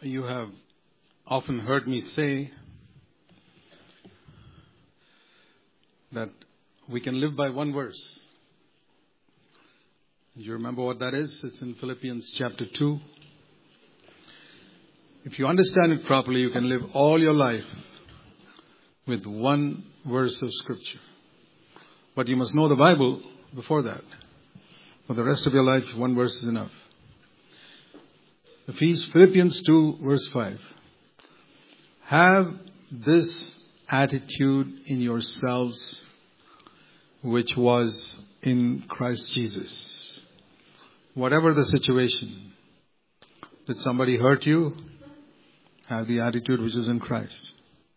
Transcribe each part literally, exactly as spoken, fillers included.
You have often heard me say that we can live by one verse. Do you remember what that is? It's in Philippians chapter two. If you understand it properly, you can live all your life with one verse of Scripture. But you must know the Bible before that. For the rest of your life, one verse is enough. Philippians two, verse five. Have this attitude in yourselves, which was in Christ Jesus. Whatever the situation, did somebody hurt you? Have the attitude which is in Christ.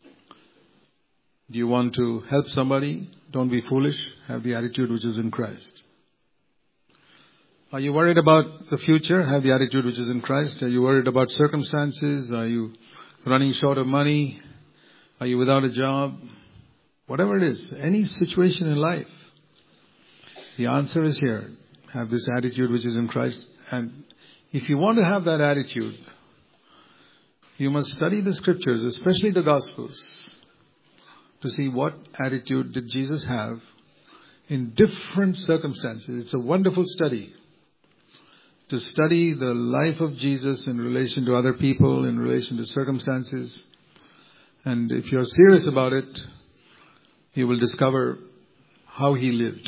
Do you want to help somebody? Don't be foolish. Have the attitude which is in Christ. Are you worried about the future? Have the attitude which is in Christ. Are you worried about circumstances? Are you running short of money? Are you without a job? Whatever it is, any situation in life, the answer is here. Have this attitude which is in Christ. And if you want to have that attitude, you must study the Scriptures, especially the Gospels, to see what attitude did Jesus have in different circumstances. It's a wonderful study. To study the life of Jesus in relation to other people, in relation to circumstances. And if you're serious about it, you will discover how he lived.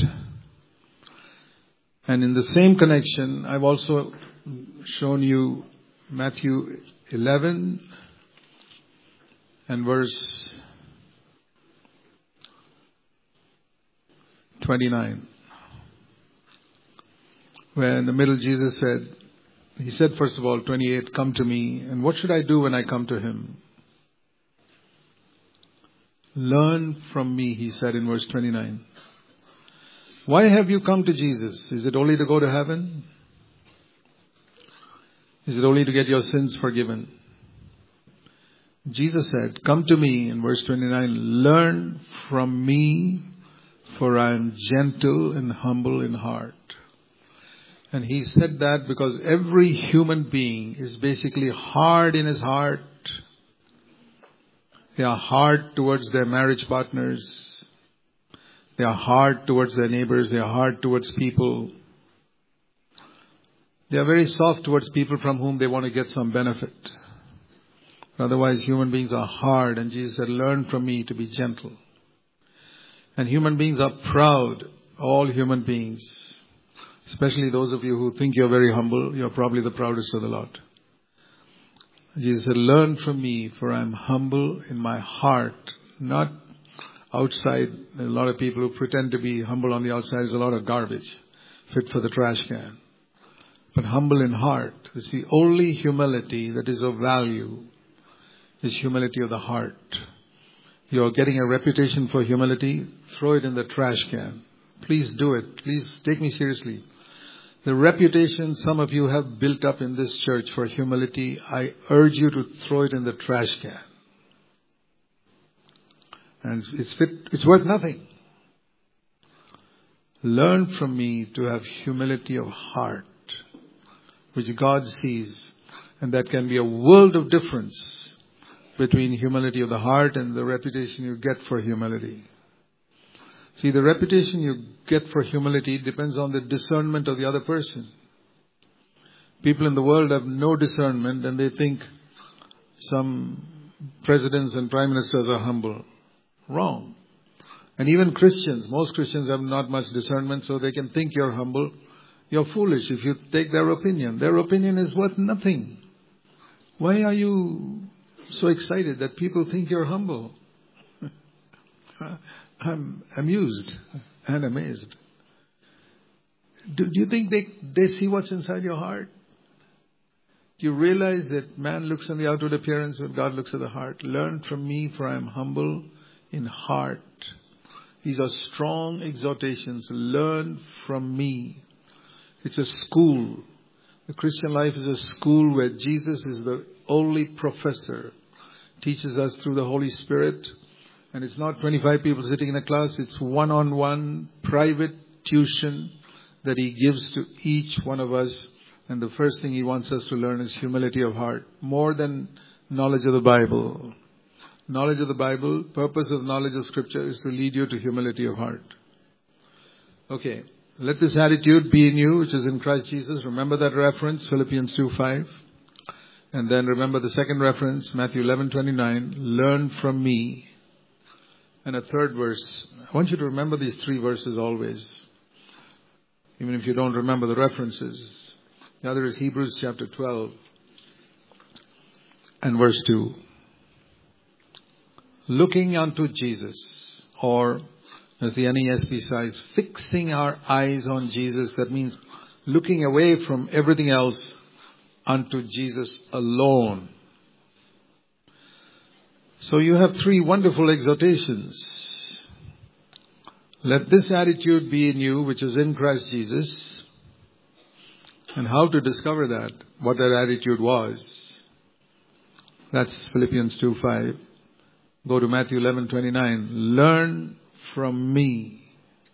And in the same connection, I've also shown you Matthew eleven and verse twenty-nine. Where in the middle Jesus said, he said first of all, twenty-eight, come to me. And what should I do when I come to him? Learn from me, he said in verse twenty-nine. Why have you come to Jesus? Is it only to go to heaven? Is it only to get your sins forgiven? Jesus said, come to me in verse twenty-nine, learn from me, for I am gentle and humble in heart. And he said that because every human being is basically hard in his heart. They are hard towards their marriage partners. They are hard towards their neighbors. They are hard towards people. They are very soft towards people from whom they want to get some benefit. Otherwise, human beings are hard. And Jesus said, learn from me to be gentle. And human beings are proud. All human beings. Especially those of you who think you're very humble, you're probably the proudest of the lot. Jesus said, learn from me, for I'm humble in my heart, not outside. There's a lot of people who pretend to be humble on the outside. There's a lot of garbage fit for the trash can. But humble in heart. It's the only humility that is of value, is humility of the heart. You're getting a reputation for humility, throw it in the trash can. Please do it. Please take me seriously. The reputation some of you have built up in this church for humility, I urge you to throw it in the trash can. And it's fit, it's worth nothing. Learn from me to have humility of heart, which God sees. And that can be a world of difference between humility of the heart and the reputation you get for humility. See, the reputation you get for humility depends on the discernment of the other person. People in the world have no discernment and they think some presidents and prime ministers are humble. Wrong. And even Christians, most Christians have not much discernment, so they can think you're humble. You're foolish if you take their opinion. Their opinion is worth nothing. Why are you so excited that people think you're humble? I'm amused and amazed. Do, do you think they, they see what's inside your heart? Do you realize that man looks on the outward appearance, but God looks at the heart? Learn from me, for I am humble in heart. These are strong exhortations. Learn from me. It's a school. The Christian life is a school where Jesus is the only professor. Teaches us through the Holy Spirit. And it's not twenty-five people sitting in a class. It's one-on-one private tuition that he gives to each one of us And the first thing he wants us to learn is humility of heart. More than knowledge of the Bible. Knowledge of the Bible, purpose of knowledge of Scripture is to lead you to humility of heart. Okay. Let this attitude be in you, which is in Christ Jesus. Remember that reference, Philippians two five. And then remember the second reference, Matthew eleven twenty-nine. Learn from me. And a third verse. I want you to remember these three verses always. Even if you don't remember the references. The other is Hebrews chapter twelve and verse two. Looking unto Jesus, or as the N E S V says, fixing our eyes on Jesus. That means looking away from everything else unto Jesus alone. So you have three wonderful exhortations. Let this attitude be in you, which is in Christ Jesus. And how to discover that, what that attitude was. That's Philippians two five. Go to Matthew eleven twenty-nine. Learn from me,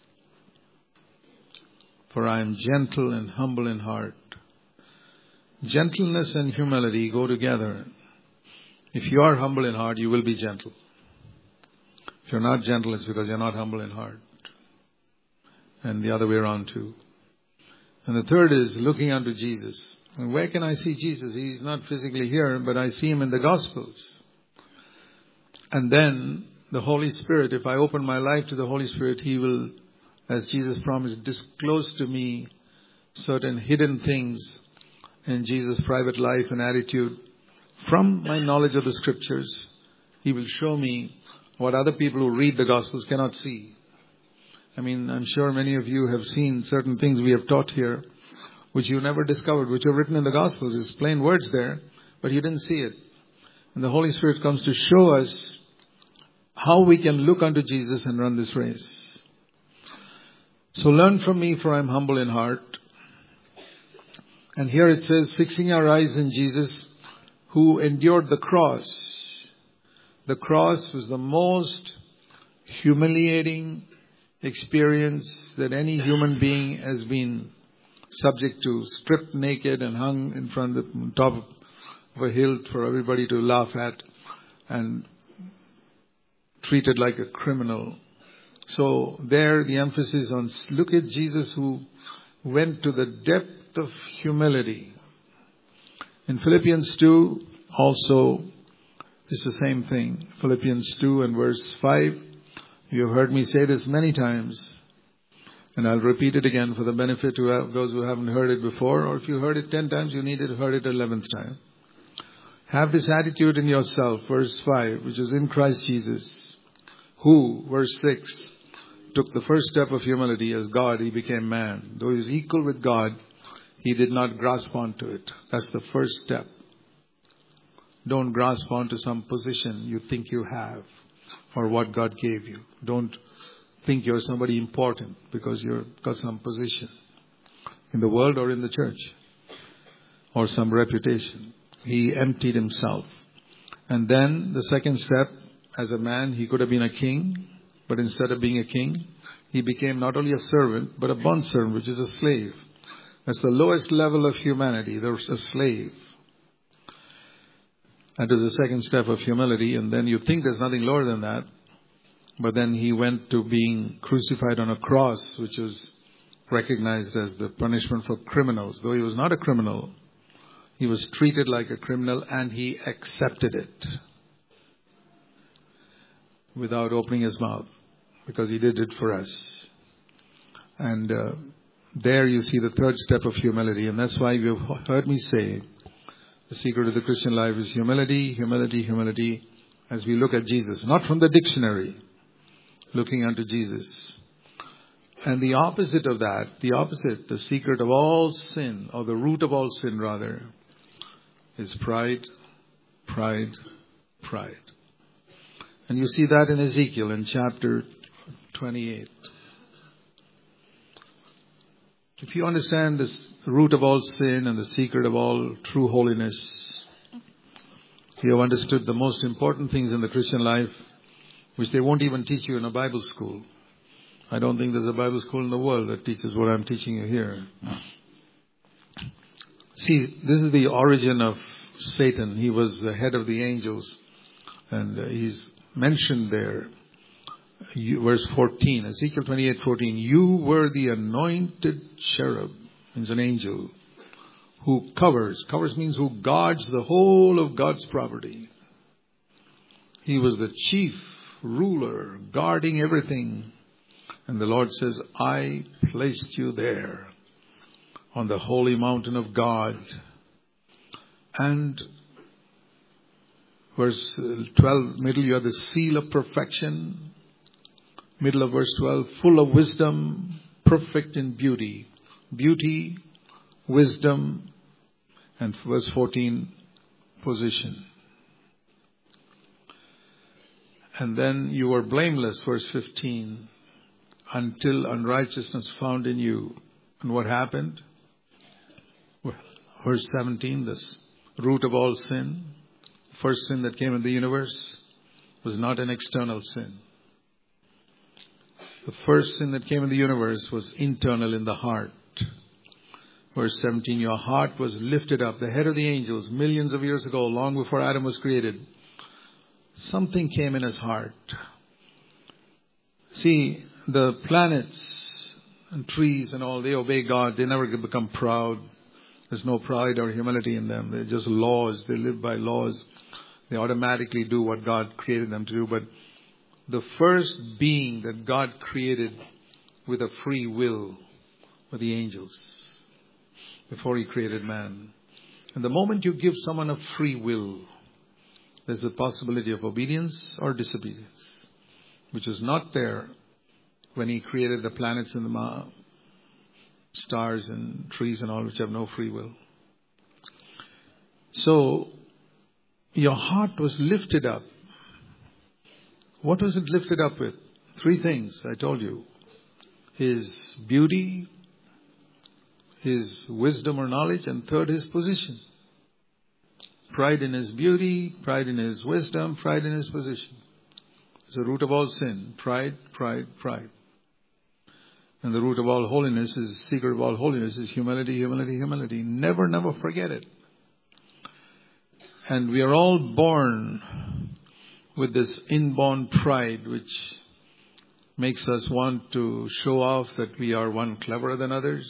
for I am gentle and humble in heart. Gentleness and humility go together. If you are humble in heart, you will be gentle. If you're not gentle, it's because you're not humble in heart. And the other way around too. And the third is looking unto Jesus. And where can I see Jesus? He's not physically here, but I see him in the Gospels. And then the Holy Spirit, if I open my life to the Holy Spirit, he will, as Jesus promised, disclose to me certain hidden things in Jesus' private life and attitude. From my knowledge of the Scriptures, he will show me what other people who read the Gospels cannot see. I mean, I'm sure many of you have seen certain things we have taught here, which you never discovered, which are written in the Gospels. There's plain words there, but you didn't see it. And the Holy Spirit comes to show us how we can look unto Jesus and run this race. So learn from me, for I am humble in heart. And here it says, fixing our eyes in Jesus, who endured the cross. The cross was the most humiliating experience that any human being has been subject to. Stripped naked and hung in front of the top of a hill for everybody to laugh at, and treated like a criminal. So there the emphasis on, look at Jesus who went to the depth of humility. In Philippians two also it's the same thing. Philippians two and verse five. You have heard me say this many times, and I'll repeat it again for the benefit of those who haven't heard it before, or if you heard it ten times, you need to heard it eleventh time. Have this attitude in yourself, verse five, which is in Christ Jesus, who, verse six, took the first step of humility. As God, he became man. Though he was equal with God, he did not grasp onto it. That's the first step. Don't grasp onto some position you think you have or what God gave you. Don't think you're somebody important because you've got some position in the world or in the church or some reputation. He emptied himself. And then the second step, as a man, he could have been a king, but instead of being a king, he became not only a servant, but a bondservant, which is a slave. That's the lowest level of humanity. There's a slave. That is the second step of humility. And then you think there's nothing lower than that. But then he went to being crucified on a cross, which was recognized as the punishment for criminals. Though he was not a criminal, he was treated like a criminal and he accepted it without opening his mouth, because he did it for us. And uh, there you see the third step of humility. And that's why you've heard me say, the secret of the Christian life is humility, humility, humility, as we look at Jesus. Not from the dictionary, looking unto Jesus. And the opposite of that, the opposite, the secret of all sin, or the root of all sin rather, is pride, pride, pride. And you see that in Ezekiel in chapter twenty-eight. If you understand this root of all sin and the secret of all true holiness, you have understood the most important things in the Christian life, which they won't even teach you in a Bible school. I don't think there's a Bible school in the world that teaches what I'm teaching you here. See, this is the origin of Satan. He was the head of the angels. And uh, he's mentioned there, you, verse fourteen, Ezekiel twenty-eight fourteen. You were the anointed cherub, means an angel, who covers. Covers means who guards the whole of God's property. He was the chief ruler, guarding everything. And the Lord says, I placed you there on the holy mountain of God. And verse twelve, middle, you have the seal of perfection. Middle of verse twelve, full of wisdom, perfect in beauty. Beauty, wisdom, and verse fourteen, position. And then you were blameless, verse fifteen, until unrighteousness found in you. And what happened? Well, verse seventeen, this root of all sin. First sin that came in the universe was not an external sin. The first sin that came in the universe was internal in the heart. Verse seventeen, your heart was lifted up, the head of the angels, millions of years ago, long before Adam was created. Something came in his heart. See, the planets and trees and all, they obey God. They never become proud. There's no pride or humility in them. They're just laws. They live by laws. They automatically do what God created them to do. But the first being that God created with a free will were the angels before He created man. And the moment you give someone a free will, there's the possibility of obedience or disobedience, which is not there when He created the planets and the stars and trees and all, which have no free will. So, your heart was lifted up. What was it lifted up with? Three things, I told you. His beauty, His wisdom or knowledge, and third, His position. Pride in His beauty, pride in His wisdom, pride in His position. It's the root of all sin. Pride, pride, pride. And the root of all holiness is, secret of all holiness is humility, humility, humility. Never, never forget it. And we are all born with this inborn pride, which makes us want to show off that we are one cleverer than others,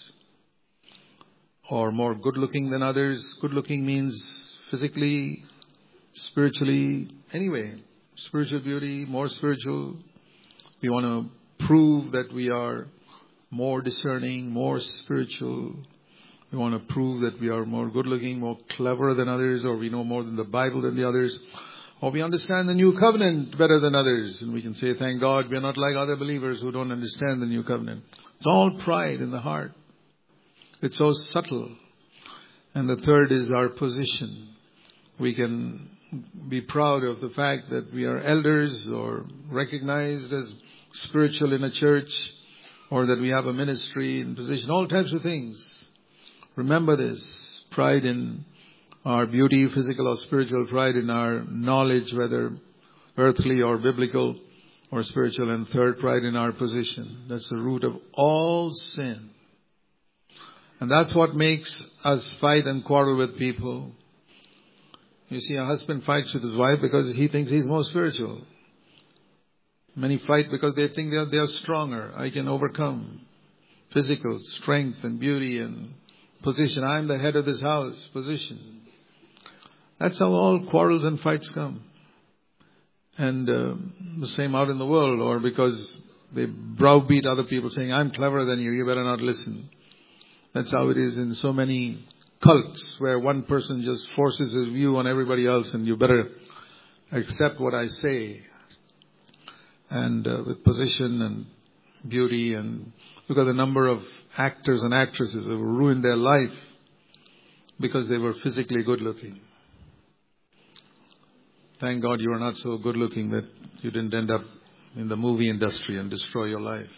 or more good-looking than others. Good-looking means physically, spiritually, anyway, spiritual beauty, more spiritual. We want to prove that we are more discerning, more spiritual. We want to prove that we are more good-looking, more clever than others, or we know more than the Bible than the others, or we understand the new covenant better than others. And we can say, thank God, we are not like other believers who don't understand the new covenant. It's all pride in the heart. It's so subtle. And the third is our position. We can be proud of the fact that we are elders or recognized as spiritual in a church, or that we have a ministry and position, all types of things. Remember this, pride in our beauty, physical or spiritual, pride in our knowledge, whether earthly or biblical or spiritual, and third, pride in our position. That's the root of all sin. And that's what makes us fight and quarrel with people. You see, a husband fights with his wife because he thinks he's more spiritual. Many fight because they think they are, they are stronger. I can overcome physical strength and beauty and position. I'm the head of this house. Position. That's how all quarrels and fights come. And uh, the same out in the world, or because they browbeat other people saying, I'm cleverer than you, you better not listen. That's how it is in so many cults, where one person just forces his view on everybody else, and you better accept what I say. And uh, with position and beauty, and look at the number of actors and actresses who ruined their life because they were physically good looking. Thank God you are not so good looking that you didn't end up in the movie industry and destroy your life.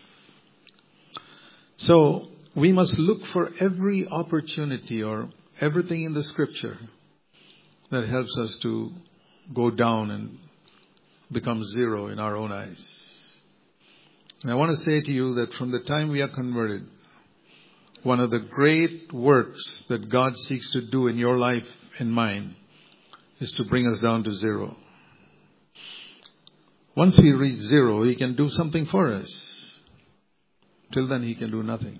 So we must look for every opportunity or everything in the scripture that helps us to go down and become zero in our own eyes. And I want to say to you that from the time we are converted, one of the great works that God seeks to do in your life and mine is to bring us down to zero. Once we reach zero, He can do something for us. Till then, He can do nothing.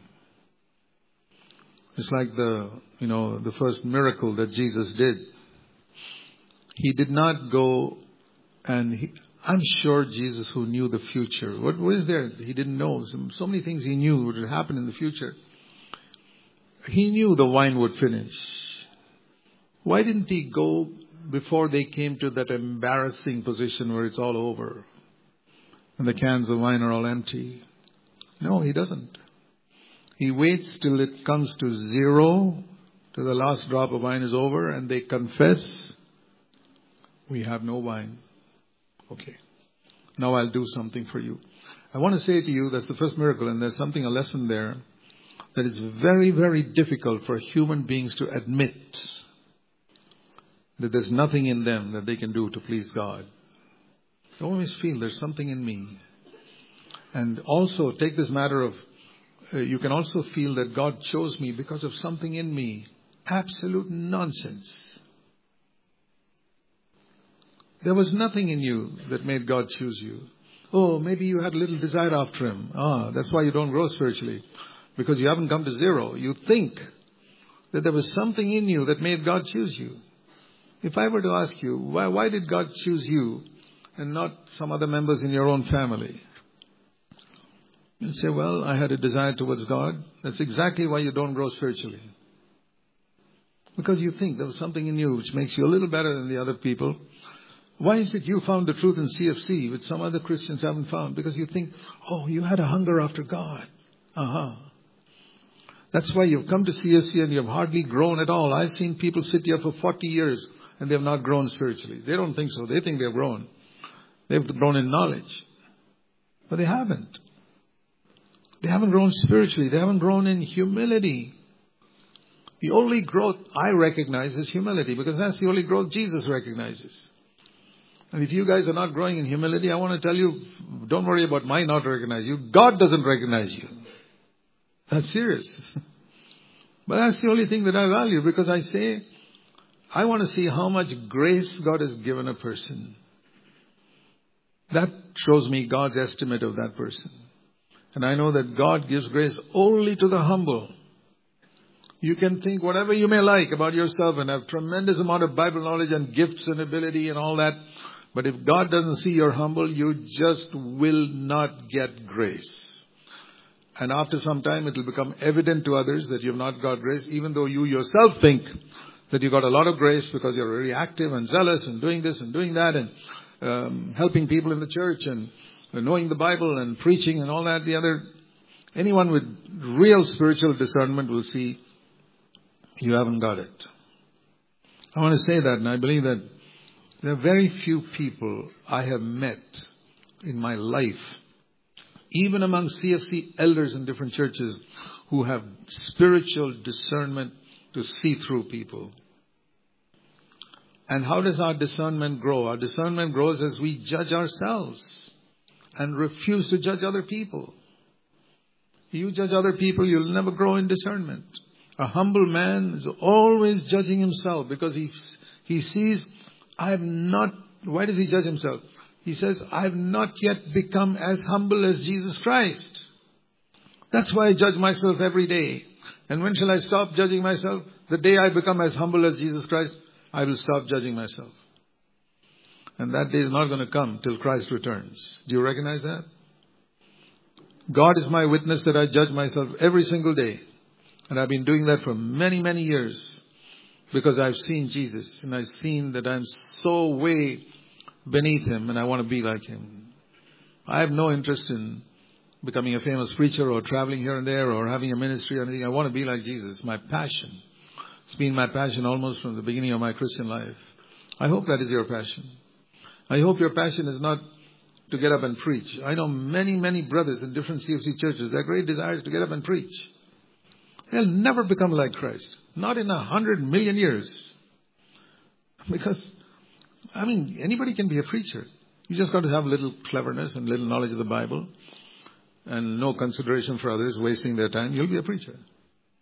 It's like the, you know, the first miracle that Jesus did. He did not go and he, I'm sure Jesus, who knew the future, what was there He didn't know? So, so many things He knew would happen in the future. He knew the wine would finish. Why didn't He go before they came to that embarrassing position where it's all over and the cans of wine are all empty? No, He doesn't. He waits till it comes to zero, till the last drop of wine is over, and they confess, we have no wine. Okay, now I'll do something for you. I want to say to you, that's the first miracle, and there's something, a lesson there, that it's very, very difficult for human beings to admit that there's nothing in them that they can do to please God. They always feel there's something in me. And also take this matter of, uh, you can also feel that God chose me because of something in me. Absolute nonsense. There was nothing in you that made God choose you. Oh, maybe you had a little desire after Him. Ah, that's why you don't grow spiritually. Because you haven't come to zero. You think that there was something in you that made God choose you. If I were to ask you, why, why did God choose you and not some other members in your own family? You say, well, I had a desire towards God. That's exactly why you don't grow spiritually. Because you think there was something in you which makes you a little better than the other people. Why is it you found the truth in C F C which some other Christians haven't found? Because you think, oh, you had a hunger after God. Uh-huh. That's why you've come to C F C and you've hardly grown at all. I've seen people sit here for forty years and they have not grown spiritually. They don't think so. They think they've grown. They've grown in knowledge. But they haven't. They haven't grown spiritually. They haven't grown in humility. The only growth I recognize is humility, because that's the only growth Jesus recognizes. And if you guys are not growing in humility, I want to tell you, don't worry about my not recognizing you. God doesn't recognize you. That's serious. But that's the only thing that I value, because I say, I want to see how much grace God has given a person. That shows me God's estimate of that person. And I know that God gives grace only to the humble. You can think whatever you may like about yourself and have tremendous amount of Bible knowledge and gifts and ability and all that. But if God doesn't see you're humble, you just will not get grace. And after some time, it will become evident to others that you have not got grace, even though you yourself think that you got a lot of grace because you're very active and zealous and doing this and doing that and um, helping people in the church and knowing the Bible and preaching and all that. The other, anyone with real spiritual discernment will see you haven't got it. I want to say that, and I believe that there are very few people I have met in my life, even among C F C elders in different churches, who have spiritual discernment to see through people. And how does our discernment grow? Our discernment grows as we judge ourselves and refuse to judge other people. You judge other people, you'll never grow in discernment. A humble man is always judging himself because he, he sees, I have not, why does he judge himself? He says, I have not yet become as humble as Jesus Christ. That's why I judge myself every day. And when shall I stop judging myself? The day I become as humble as Jesus Christ, I will stop judging myself. And that day is not going to come till Christ returns. Do you recognize that? God is my witness that I judge myself every single day. And I've been doing that for many, many years. Because I've seen Jesus. And I've seen that I'm so way beneath Him. And I want to be like Him. I have no interest in becoming a famous preacher or traveling here and there or having a ministry or anything. I want to be like Jesus. It's my passion. It's been my passion almost from the beginning of my Christian life. I hope that is your passion. I hope your passion is not to get up and preach. I know many, many brothers in different C F C churches, their great desire is to get up and preach. They'll never become like Christ. Not in a hundred million years. Because, I mean, anybody can be a preacher. You just got to have a little cleverness and little knowledge of the Bible and no consideration for others, wasting their time. You'll be a preacher.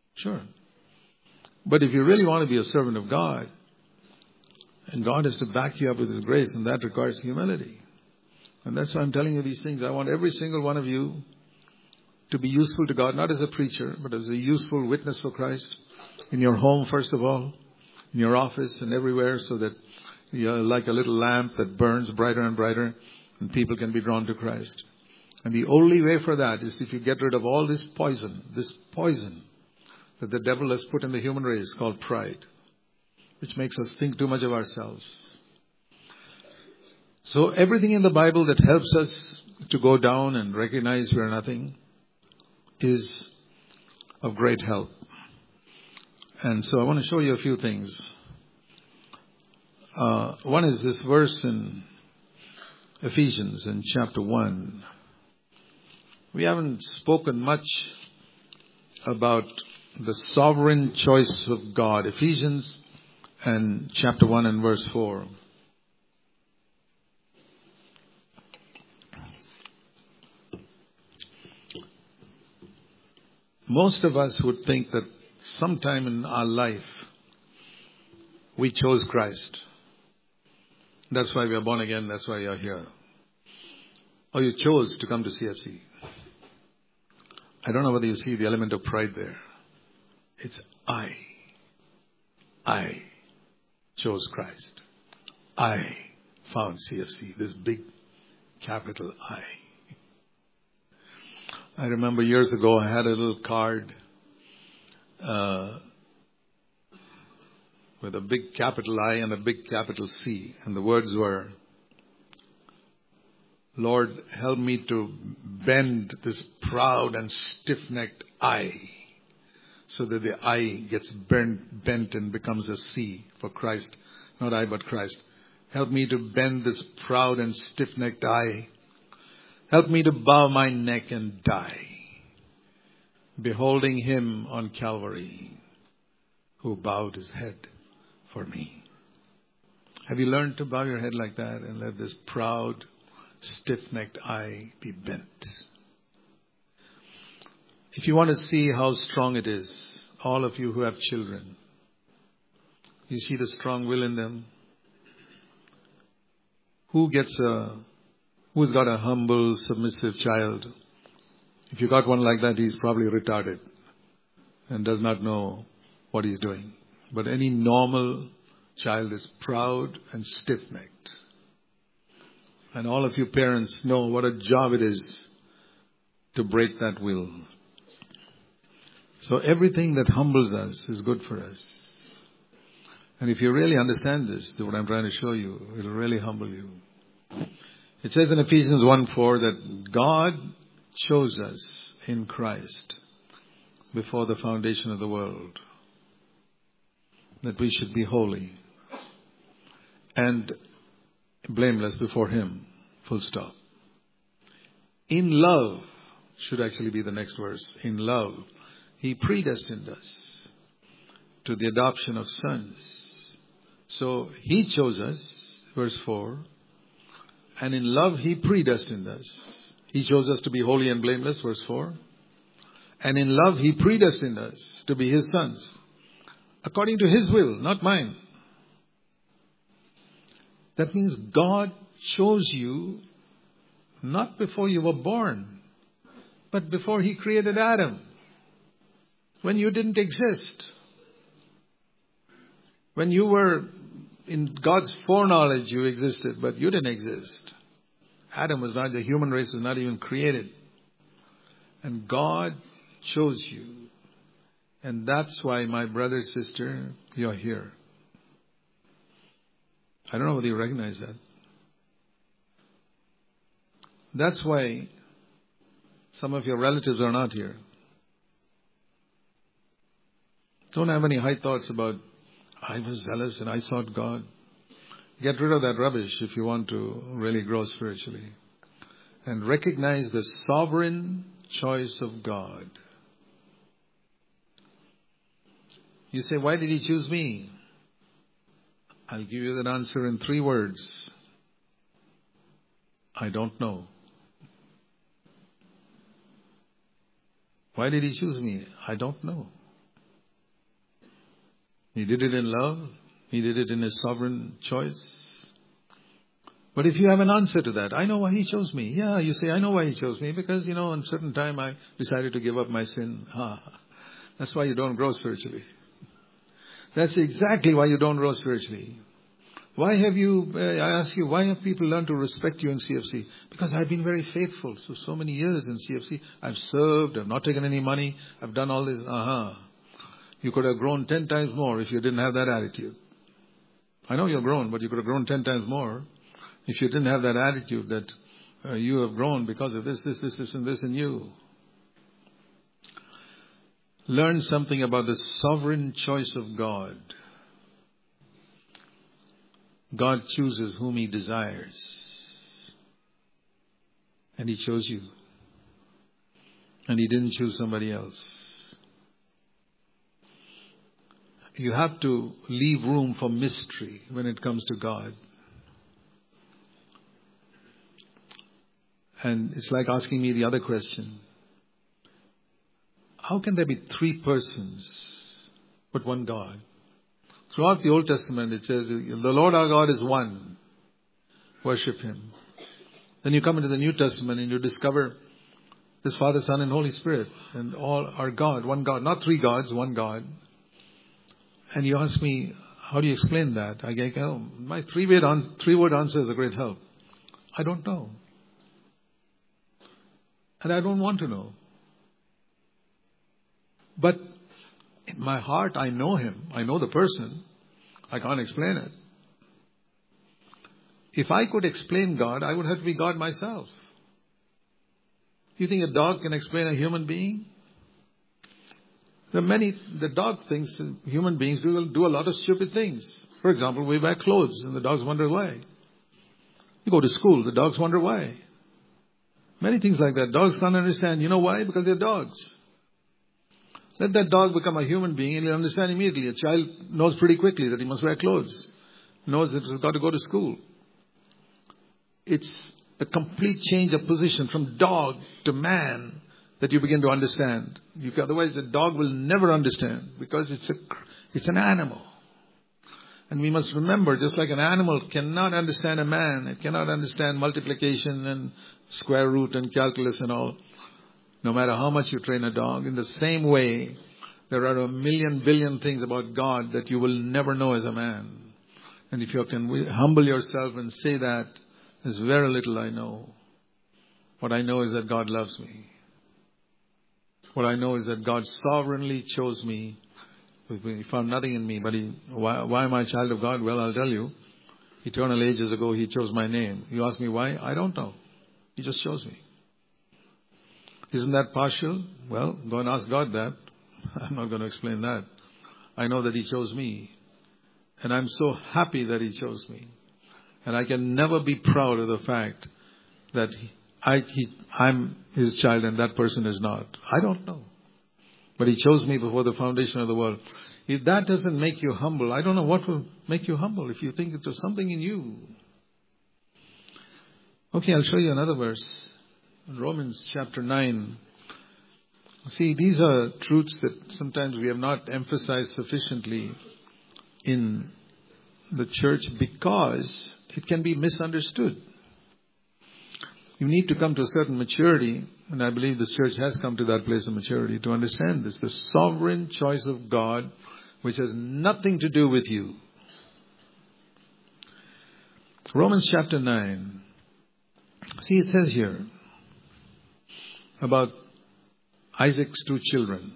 Sure. But if you really want to be a servant of God, and God has to back you up with His grace, and that requires humility. And that's why I'm telling you these things. I want every single one of you to be useful to God, not as a preacher, but as a useful witness for Christ. In your home, first of all, in your office and everywhere, so that you're like a little lamp that burns brighter and brighter, and people can be drawn to Christ. And the only way for that is if you get rid of all this poison, this poison that the devil has put in the human race called pride, which makes us think too much of ourselves. So everything in the Bible that helps us to go down and recognize we are nothing is of great help. And so I want to show you a few things. Uh, one is this verse in Ephesians in chapter one. We haven't spoken much about the sovereign choice of God. Ephesians and chapter one and verse four. Most of us would think that sometime in our life we chose Christ. That's why we are born again. That's why you are here. Or you chose to come to C F C. I don't know whether you see the element of pride there. It's I. I chose Christ. I found C F C. This big capital I. I remember years ago I had a little card uh, with a big capital I and a big capital C. And the words were, Lord, help me to bend this proud and stiff-necked I so that the I gets bent, bent and becomes a C for Christ. Not I, but Christ. Help me to bend this proud and stiff-necked I. Help me to bow my neck and die, beholding Him on Calvary who bowed His head for me. Have you learned to bow your head like that and let this proud, stiff-necked I be bent? If you want to see how strong it is, all of you who have children, you see the strong will in them? Who gets a Who's got a humble, submissive child? If you got one like that, he's probably retarded and does not know what he's doing. But any normal child is proud and stiff-necked. And all of you parents know what a job it is to break that will. So everything that humbles us is good for us. And if you really understand this, what I'm trying to show you, it will really humble you. It says in Ephesians one four that God chose us in Christ before the foundation of the world, that we should be holy and blameless before Him, full stop. In love, should actually be the next verse. In love, He predestined us to the adoption of sons. So He chose us, verse four. And in love, He predestined us. He chose us to be holy and blameless, verse four. And in love, He predestined us to be His sons, according to His will, not mine. That means God chose you not before you were born, but before He created Adam, when you didn't exist. When you were in God's foreknowledge, you existed, but you didn't exist. Adam was not, the human race was not even created. And God chose you. And that's why, my brother, sister, you're here. I don't know whether you recognize that. That's why some of your relatives are not here. Don't have any high thoughts about, I was zealous and I sought God. Get rid of that rubbish if you want to really grow spiritually. And recognize the sovereign choice of God. You say, why did He choose me? I'll give you that answer in three words. I don't know. Why did He choose me? I don't know. He did it in love. He did it in His sovereign choice. But if you have an answer to that, I know why He chose me. Yeah, you say, I know why He chose me. Because, you know, on a certain time I decided to give up my sin. Ah, that's why you don't grow spiritually. That's exactly why you don't grow spiritually. Why have you, uh, I ask you, why have people learned to respect you in C F C? Because I've been very faithful. So, so many years in C F C. I've served. I've not taken any money. I've done all this. Uh-huh. You could have grown ten times more if you didn't have that attitude. I know you're grown, but you could have grown ten times more if you didn't have that attitude that uh, you have grown because of this, this, this, this, and this in you. Learn something about the sovereign choice of God. God chooses whom He desires. And He chose you. And He didn't choose somebody else. You have to leave room for mystery when it comes to God. And it's like asking me the other question. How can there be three persons but one God? Throughout the Old Testament it says, the Lord our God is one. Worship Him. Then you come into the New Testament and you discover this Father, Son and Holy Spirit. And all are God, one God. Not three gods, one God. And you ask me, how do you explain that? I go, oh, my three-word an- three-word answer is a great help. I don't know. And I don't want to know. But in my heart, I know Him. I know the person. I can't explain it. If I could explain God, I would have to be God myself. You think a dog can explain a human being? There are many, the dog thinks human beings do, do a lot of stupid things. For example, we wear clothes and the dogs wonder why. You go to school, the dogs wonder why. Many things like that. Dogs can't understand. You know why? Because they're dogs. Let that dog become a human being and he'll understand immediately. A child knows pretty quickly that he must wear clothes. Knows that he's got to go to school. It's a complete change of position from dog to man that you begin to understand. You, otherwise the dog will never understand because it's a, it's an animal. And we must remember, just like an animal cannot understand a man, it cannot understand multiplication and square root and calculus and all. No matter how much you train a dog, in the same way, there are a million billion things about God that you will never know as a man. And if you can humble yourself and say that, there's very little I know. What I know is that God loves me. What I know is that God sovereignly chose me. He found nothing in me, but he, why, why am I a child of God? Well, I'll tell you. Eternal ages ago, He chose my name. You ask me why? I don't know. He just chose me. Isn't that partial? Well, go and ask God that. I'm not going to explain that. I know that He chose me. And I'm so happy that He chose me. And I can never be proud of the fact that he, I, he, I'm His child and that person is not. I don't know. But He chose me before the foundation of the world. If that doesn't make you humble, I don't know what will make you humble if you think there's something in you. Okay, I'll show you another verse. Romans chapter nine. See, these are truths that sometimes we have not emphasized sufficiently in the church because it can be misunderstood. You need to come to a certain maturity, and I believe this church has come to that place of maturity to understand this. The sovereign choice of God, which has nothing to do with you. Romans chapter nine. See, it says here about Isaac's two children.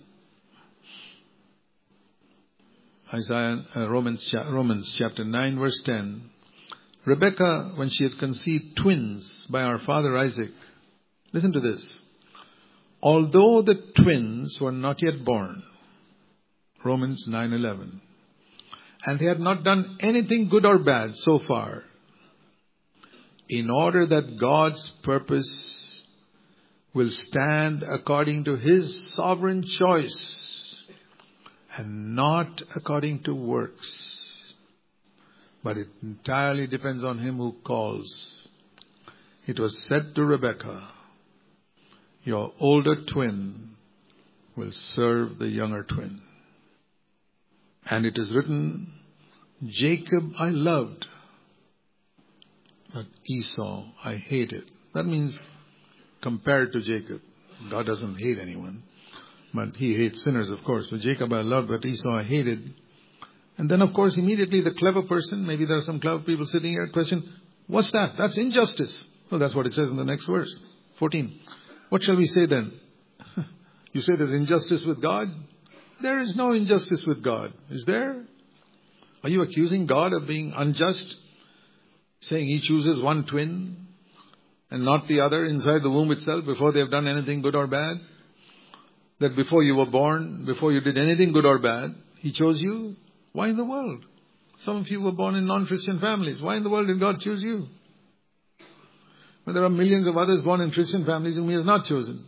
Isaiah, uh, Romans, Romans chapter nine verse ten. Rebekah, when she had conceived twins by our father Isaac, listen to this. Although the twins were not yet born, Romans nine eleven, and they had not done anything good or bad so far, in order that God's purpose will stand according to His sovereign choice and not according to works. But it entirely depends on Him who calls. It was said to Rebekah, your older twin will serve the younger twin. And it is written, Jacob I loved, but Esau I hated. That means compared to Jacob. God doesn't hate anyone, but he hates sinners, of course. So Jacob I loved, but Esau I hated. And then, of course, immediately the clever person, maybe there are some clever people sitting here, question, what's that? That's injustice. Well, that's what it says in the next verse, fourteen. What shall we say then? You say there's injustice with God? There is no injustice with God. Is there? Are you accusing God of being unjust? Saying he chooses one twin and not the other inside the womb itself before they have done anything good or bad? That before you were born, before you did anything good or bad, he chose you? Why in the world? Some of you were born in non-Christian families. Why in the world did God choose you? But there are millions of others born in Christian families whom he has not chosen.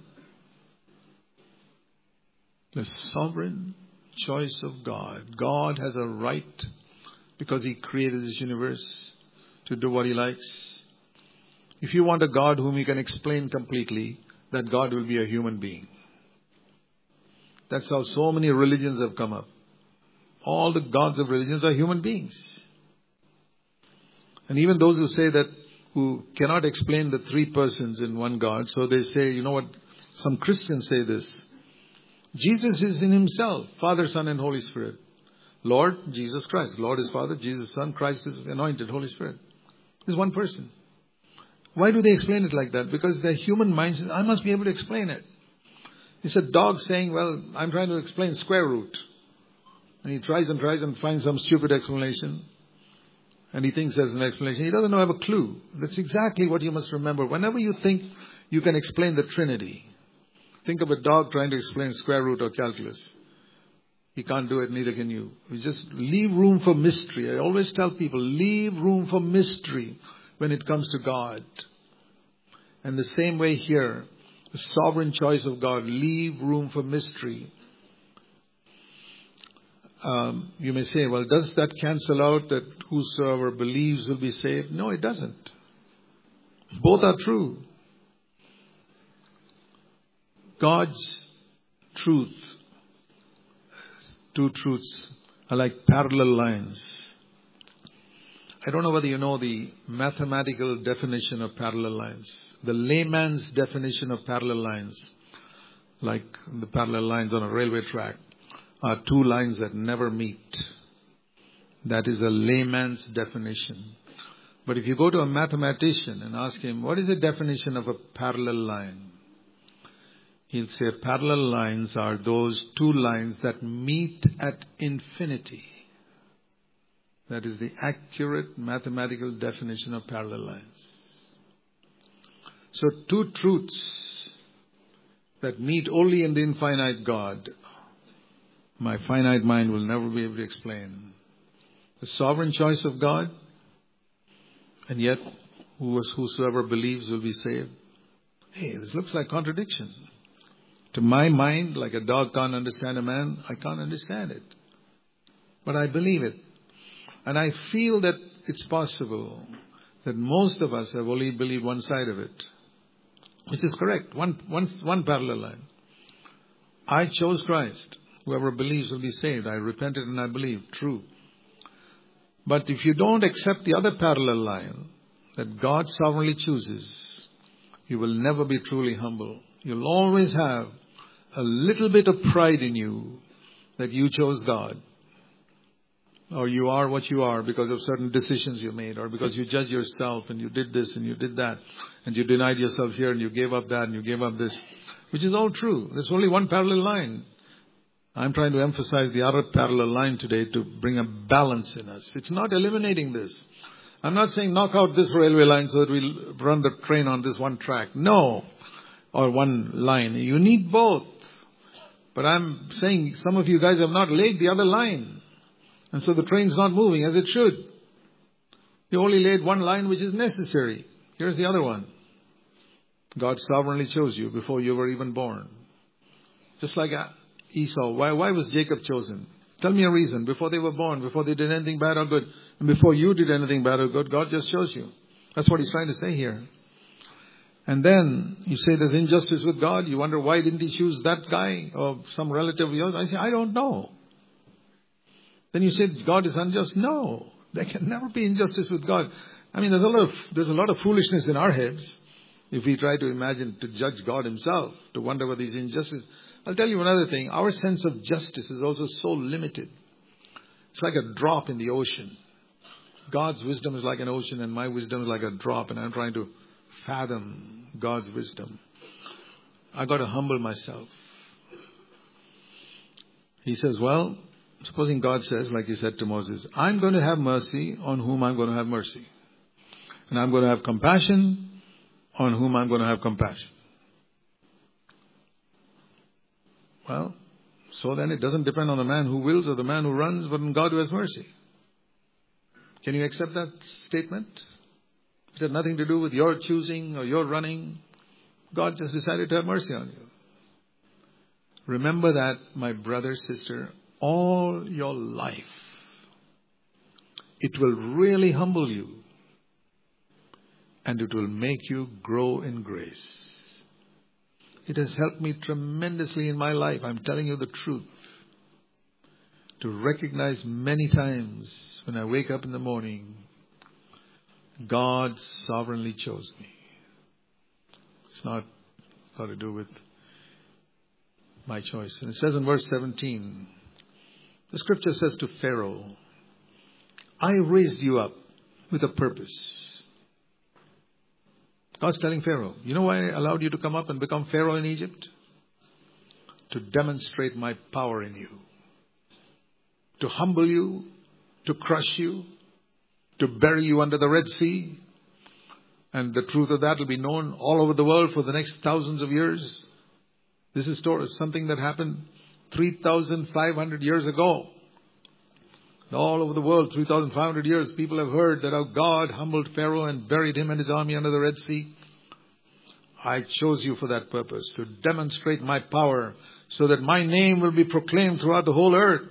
The sovereign choice of God. God has a right, because he created this universe, to do what he likes. If you want a God whom you can explain completely, that God will be a human being. That's how so many religions have come up. All the gods of religions are human beings. And even those who say that, who cannot explain the three persons in one God, so they say, you know what, some Christians say this, Jesus is in himself, Father, Son and Holy Spirit. Lord, Jesus Christ. Lord is Father, Jesus Son, Christ is anointed, Holy Spirit. There's one person. Why do they explain it like that? Because their human mind says, I must be able to explain it. It's a dog saying, well, I'm trying to explain square root. And he tries and tries and finds some stupid explanation. And he thinks there's an explanation. He doesn't have a clue. That's exactly what you must remember. Whenever you think you can explain the Trinity, think of a dog trying to explain square root or calculus. He can't do it, neither can you. You just leave room for mystery. I always tell people, leave room for mystery when it comes to God. And the same way here, the sovereign choice of God, leave room for mystery. Um, you may say, well, does that cancel out that whosoever believes will be saved? No, it doesn't. Both are true. God's truth, two truths, are like parallel lines. I don't know whether you know the mathematical definition of parallel lines. The layman's definition of parallel lines, like the parallel lines on a railway track, are two lines that never meet. That is a layman's definition. But if you go to a mathematician and ask him, what is the definition of a parallel line? He'll say parallel lines are those two lines that meet at infinity. That is the accurate mathematical definition of parallel lines. So two truths that meet only in the infinite God, my finite mind will never be able to explain. The sovereign choice of God, and yet whosoever believes will be saved. Hey, this looks like contradiction. To my mind, like a dog can't understand a man, I can't understand it. But I believe it. And I feel that it's possible that most of us have only believed one side of it. Which is correct. One, one, one parallel line. I chose Christ. Whoever believes will be saved. I repented and I believe. True. But if you don't accept the other parallel line that God sovereignly chooses, you will never be truly humble. You'll always have a little bit of pride in you that you chose God. Or you are what you are because of certain decisions you made, or because you judge yourself and you did this and you did that, and you denied yourself here and you gave up that and you gave up this, which is all true. There's only one parallel line. I'm trying to emphasize the other parallel line today to bring a balance in us. It's not eliminating this. I'm not saying knock out this railway line so that we'll run the train on this one track. No. Or one line. You need both. But I'm saying some of you guys have not laid the other line. And so the train's not moving as it should. You only laid one line which is necessary. Here's the other one. God sovereignly chose you before you were even born. Just like Esau. Why, why was Jacob chosen? Tell me a reason. Before they were born, before they did anything bad or good, and before you did anything bad or good, God just chose you. That's what he's trying to say here. And then you say there's injustice with God. You wonder why didn't he choose that guy or some relative of yours? I say, I don't know. Then you say God is unjust. No, there can never be injustice with God. I mean, there's a lot of, there's a lot of foolishness in our heads if we try to imagine to judge God himself, to wonder what these injustices. I'll tell you another thing. Our sense of justice is also so limited. It's like a drop in the ocean. God's wisdom is like an ocean and my wisdom is like a drop, and I'm trying to fathom God's wisdom. I've got to humble myself. He says, well, supposing God says, like he said to Moses, I'm going to have mercy on whom I'm going to have mercy. And I'm going to have compassion on whom I'm going to have compassion. Well, so then it doesn't depend on the man who wills or the man who runs, but on God who has mercy. Can you accept that statement? It had nothing to do with your choosing or your running. God just decided to have mercy on you. Remember that, my brother, sister, all your life. It will really humble you. And it will make you grow in grace. It has helped me tremendously in my life. I'm telling you the truth. To recognize many times when I wake up in the morning, God sovereignly chose me. It's not got to do with my choice. And it says in verse seventeen, the scripture says to Pharaoh, I raised you up with a purpose. God's telling Pharaoh, you know why I allowed you to come up and become Pharaoh in Egypt? To demonstrate my power in you. To humble you, to crush you, to bury you under the Red Sea. And the truth of that will be known all over the world for the next thousands of years. This is something that happened three thousand five hundred years ago. All over the world, three thousand five hundred years, people have heard that how God humbled Pharaoh and buried him and his army under the Red Sea. I chose you for that purpose, to demonstrate my power so that my name will be proclaimed throughout the whole earth.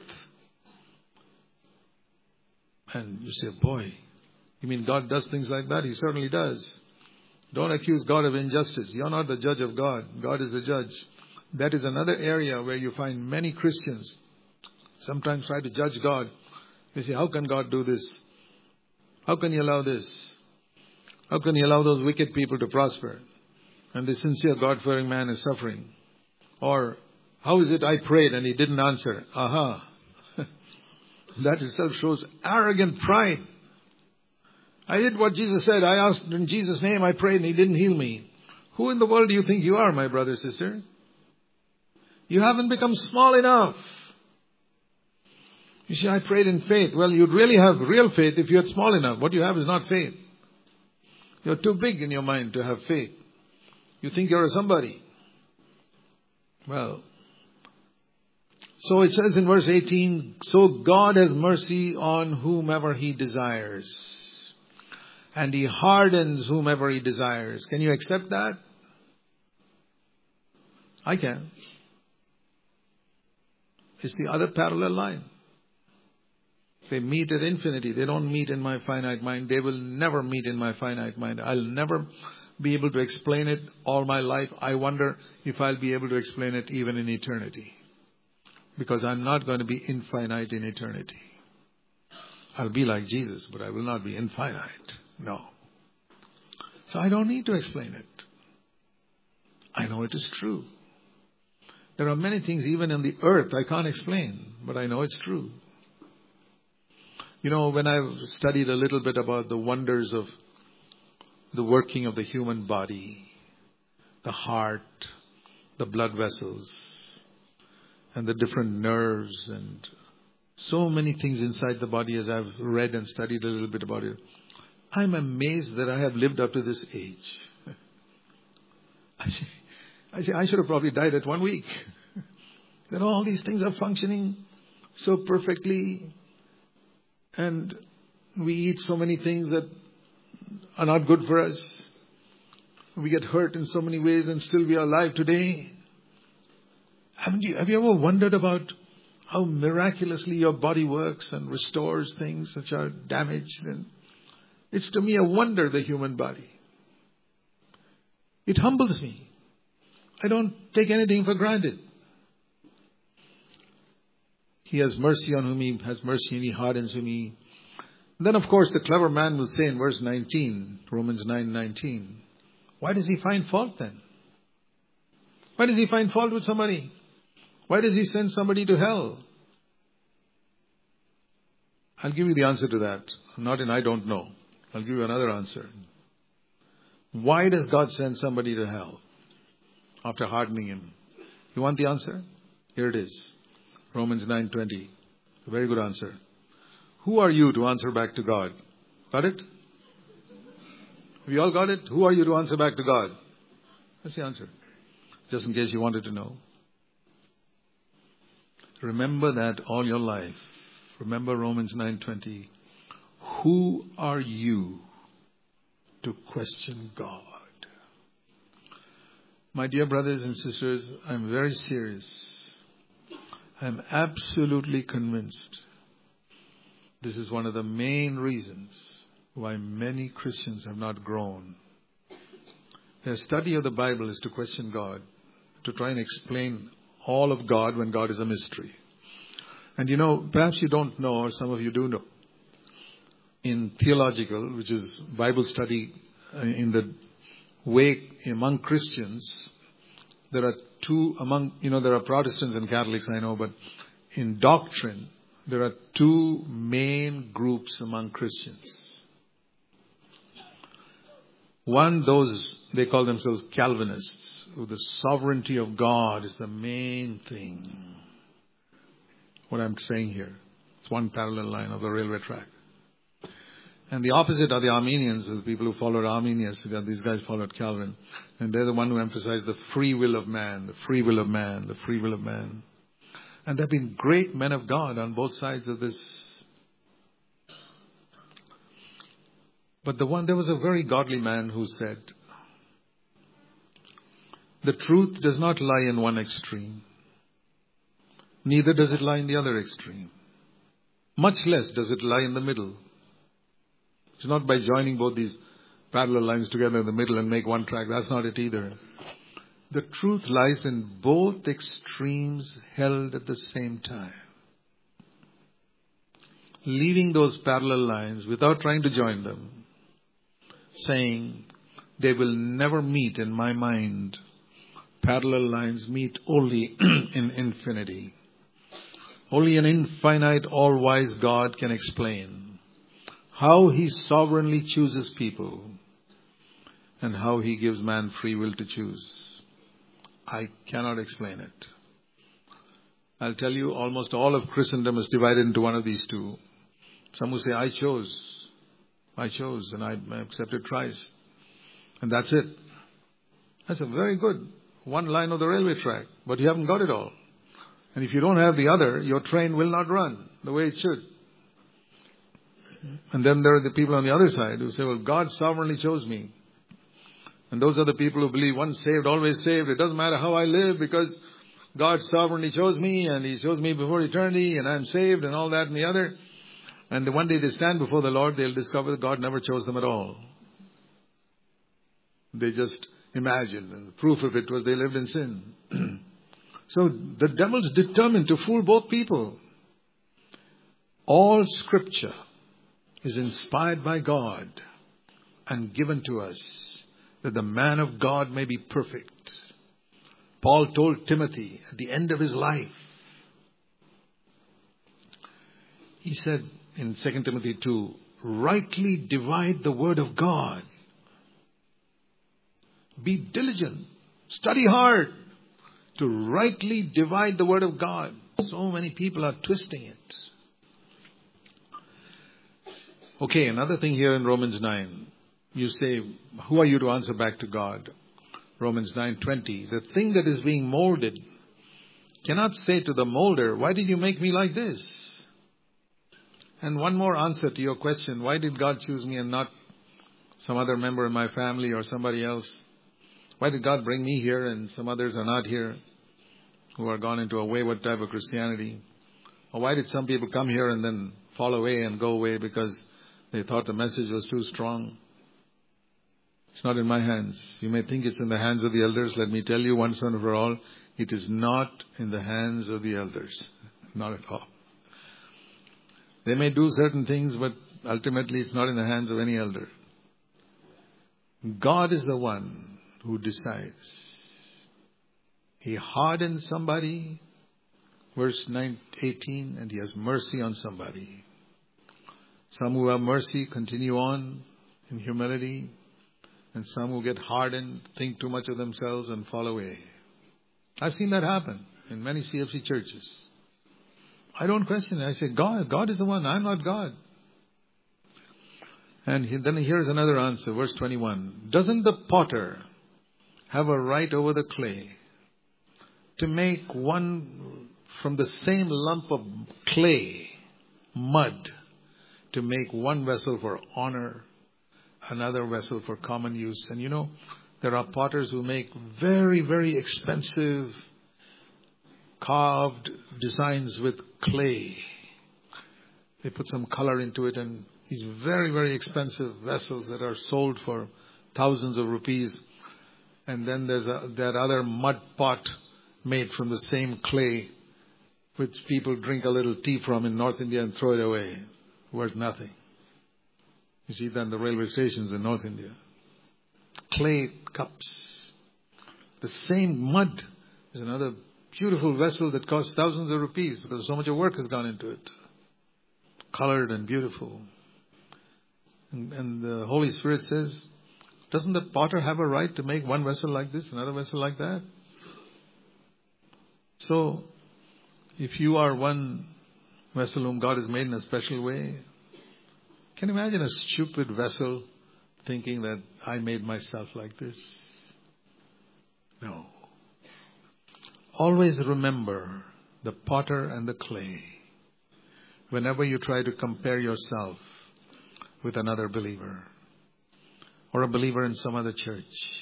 And you say, boy, you mean God does things like that? He certainly does. Don't accuse God of injustice. You're not the judge of God. God is the judge. That is another area where you find many Christians sometimes try to judge God. They say, how can God do this? How can He allow this? How can He allow those wicked people to prosper? And the sincere God-fearing man is suffering. Or, how is it I prayed and He didn't answer? Aha. That itself shows arrogant pride. I did what Jesus said. I asked in Jesus' name, I prayed and He didn't heal me. Who in the world do you think you are, my brother, sister? You haven't become small enough. You see, I prayed in faith. Well, you'd really have real faith if you're small enough. What you have is not faith. You're too big in your mind to have faith. You think you're a somebody. Well, so it says in verse eighteen, so God has mercy on whomever He desires. And He hardens whomever He desires. Can you accept that? I can. It's the other parallel line. They meet at infinity. They don't meet in my finite mind. They will never meet in my finite mind. I'll never be able to explain it all my life. I wonder if I'll be able to explain it even in eternity. Because I'm not going to be infinite in eternity. I'll be like Jesus, but I will not be infinite. No. So I don't need to explain it. I know it is true. There are many things even in the earth I can't explain, but I know it's true. You know, when I've studied a little bit about the wonders of the working of the human body, the heart, the blood vessels, and the different nerves, and so many things inside the body as I've read and studied a little bit about it, I'm amazed that I have lived up to this age. I say, I say, I should have probably died at one week. That all these things are functioning so perfectly. And we eat so many things that are not good for us. We get hurt in so many ways and still we are alive today. Haven't you, have you ever wondered about how miraculously your body works and restores things which are damaged? And it's to me a wonder, the human body. It humbles me. I don't take anything for granted. He has mercy on whom He has mercy, and He hardens whom He... Then, of course, the clever man will say in verse nineteen, Romans nine nineteen, why does He find fault then? Why does He find fault with somebody? Why does He send somebody to hell? I'll give you the answer to that. Not in I don't know. I'll give you another answer. Why does God send somebody to hell after hardening him? You want the answer? Here it is. Romans nine twenty. A very good answer. Who are you to answer back to God? Got it? Have you all got it? Who are you to answer back to God? That's the answer. Just in case you wanted to know. Remember that all your life. Remember Romans nine twenty. Who are you to question God? My dear brothers and sisters, I'm very serious. I'm absolutely convinced this is one of the main reasons why many Christians have not grown. Their study of the Bible is to question God, to try and explain all of God when God is a mystery. And you know, perhaps you don't know, or some of you do know, in theological, which is Bible study in the way among Christians, there are two among, you know, there are Protestants and Catholics, I know, but in doctrine, there are two main groups among Christians. One, those, they call themselves Calvinists, who the sovereignty of God is the main thing. What I'm saying here. It's one parallel line of the railway track. And the opposite are the Arminians, the people who followed Arminius. These guys followed Calvin. And they're the one who emphasized the free will of man, the free will of man, the free will of man. And there have been great men of God on both sides of this. But the one, there was a very godly man who said, the truth does not lie in one extreme. Neither does it lie in the other extreme. Much less does it lie in the middle. It's not by joining both these parallel lines together in the middle and make one track. That's not it either. The truth lies in both extremes held at the same time. Leaving those parallel lines without trying to join them. Saying, they will never meet in my mind. Parallel lines meet only in infinity. Only an infinite, all-wise God can explain how He sovereignly chooses people and how He gives man free will to choose. I cannot explain it. I'll tell you, almost all of Christendom is divided into one of these two. Some who say, I chose. I chose and I accepted Christ. And that's it. That's a very good one line of the railway track. But you haven't got it all. And if you don't have the other, your train will not run the way it should. And then there are the people on the other side who say, well, God sovereignly chose me. And those are the people who believe once saved, always saved. It doesn't matter how I live because God sovereignly chose me and He chose me before eternity and I'm saved and all that and the other. And the one day they stand before the Lord, they'll discover that God never chose them at all. They just imagined. And the proof of it was they lived in sin. So the devil's determined to fool both people. All Scripture is inspired by God and given to us that the man of God may be perfect. Paul told Timothy at the end of his life, he said in Second Timothy two, rightly divide the word of God. Be diligent, study hard to rightly divide the word of God. So many people are twisting it. Okay, another thing here in Romans nine. You say, who are you to answer back to God? Romans nine twenty. The thing that is being molded cannot say to the molder, why did you make me like this? And one more answer to your question, why did God choose me and not some other member of my family or somebody else? Why did God bring me here and some others are not here who are gone into a wayward type of Christianity? Or why did some people come here and then fall away and go away because they thought the message was too strong? It's not in my hands. You may think it's in the hands of the elders. Let me tell you once and for all, it is not in the hands of the elders. Not at all. They may do certain things, but ultimately it's not in the hands of any elder. God is the one who decides. He hardens somebody, verse nine, eighteen, and He has mercy on somebody. Some who have mercy continue on in humility, and some who get hardened, think too much of themselves and fall away. I've seen that happen in many C F C churches. I don't question it. I say, God, God is the one. I'm not God. And he, then here's another answer, verse twenty-one. Doesn't the potter have a right over the clay to make one from the same lump of clay, mud, to make one vessel for honor, another vessel for common use? And you know, there are potters who make very, very expensive carved designs with clay. They put some color into it, and these very, very expensive vessels that are sold for thousands of rupees. And then there's a, that other mud pot made from the same clay, which people drink a little tea from in North India and throw it away. Worth nothing. You see that in the railway stations in North India. Clay cups. The same mud is another beautiful vessel that costs thousands of rupees because so much of work has gone into it. Colored and beautiful. And, and the Holy Spirit says, doesn't the potter have a right to make one vessel like this, another vessel like that? So, if you are one vessel whom God has made in a special way, can you imagine a stupid vessel thinking that I made myself like this? No. Always remember the potter and the clay whenever you try to compare yourself with another believer or a believer in some other church.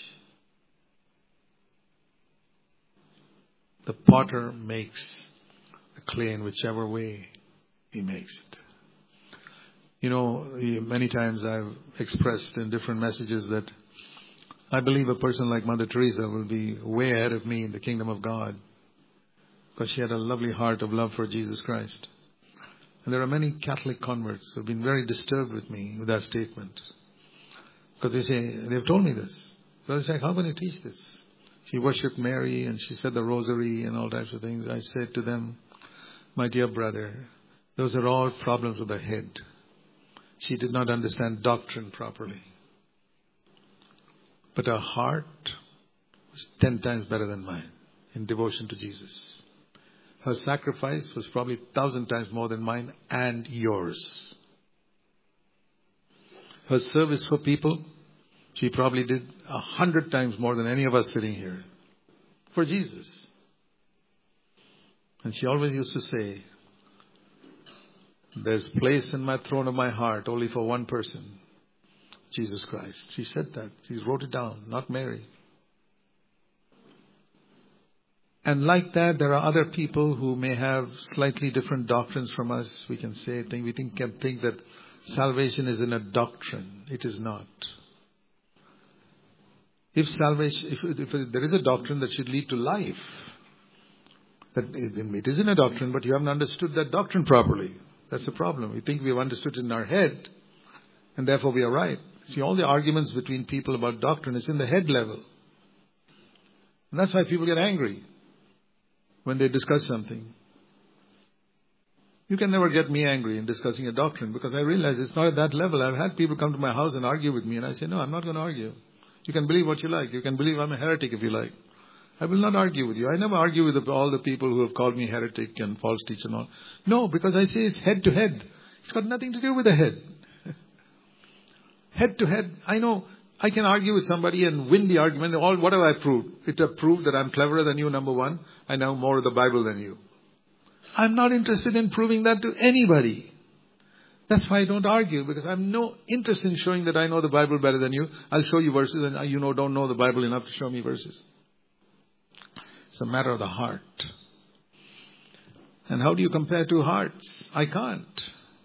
The potter makes the clay in whichever way he makes it. You know, many times I've expressed in different messages that I believe a person like Mother Teresa will be way ahead of me in the kingdom of God because she had a lovely heart of love for Jesus Christ. And there are many Catholic converts who have been very disturbed with me with that statement. Because they say, they've told me this. So they say, how can you teach this? She worshipped Mary and she said the rosary and all types of things. I said to them, my dear brother, those are all problems of the head. She did not understand doctrine properly. But her heart was ten times better than mine in devotion to Jesus. Her sacrifice was probably a thousand times more than mine and yours. Her service for people, she probably did a hundred times more than any of us sitting here for Jesus. And she always used to say, there's place in my throne of my heart only for one person, Jesus Christ. She said that. She wrote it down, not Mary. And like that, there are other people who may have slightly different doctrines from us. We can say, think, we think, can think that salvation is in a doctrine. It is not. If salvation, if, if there is a doctrine that should lead to life, that it is in a doctrine, but you haven't understood that doctrine properly. That's the problem. We think we have understood it in our head, and therefore we are right. See, all the arguments between people about doctrine is in the head level. And that's why people get angry when they discuss something. You can never get me angry in discussing a doctrine because I realize it's not at that level. I've had people come to my house and argue with me, and I say, no, I'm not going to argue. You can believe what you like. You can believe I'm a heretic if you like. I will not argue with you. I never argue with all the people who have called me heretic and false teacher and all. No, because I say it's head to head. It's got nothing to do with the head. Head to head. I know I can argue with somebody and win the argument. All what have I proved? It has proved that I'm cleverer than you, number one. I know more of the Bible than you. I'm not interested in proving that to anybody. That's why I don't argue, because I have no interest in showing that I know the Bible better than you. I'll show you verses and you know don't know the Bible enough to show me verses. It's a matter of the heart. And how do you compare two hearts? I can't.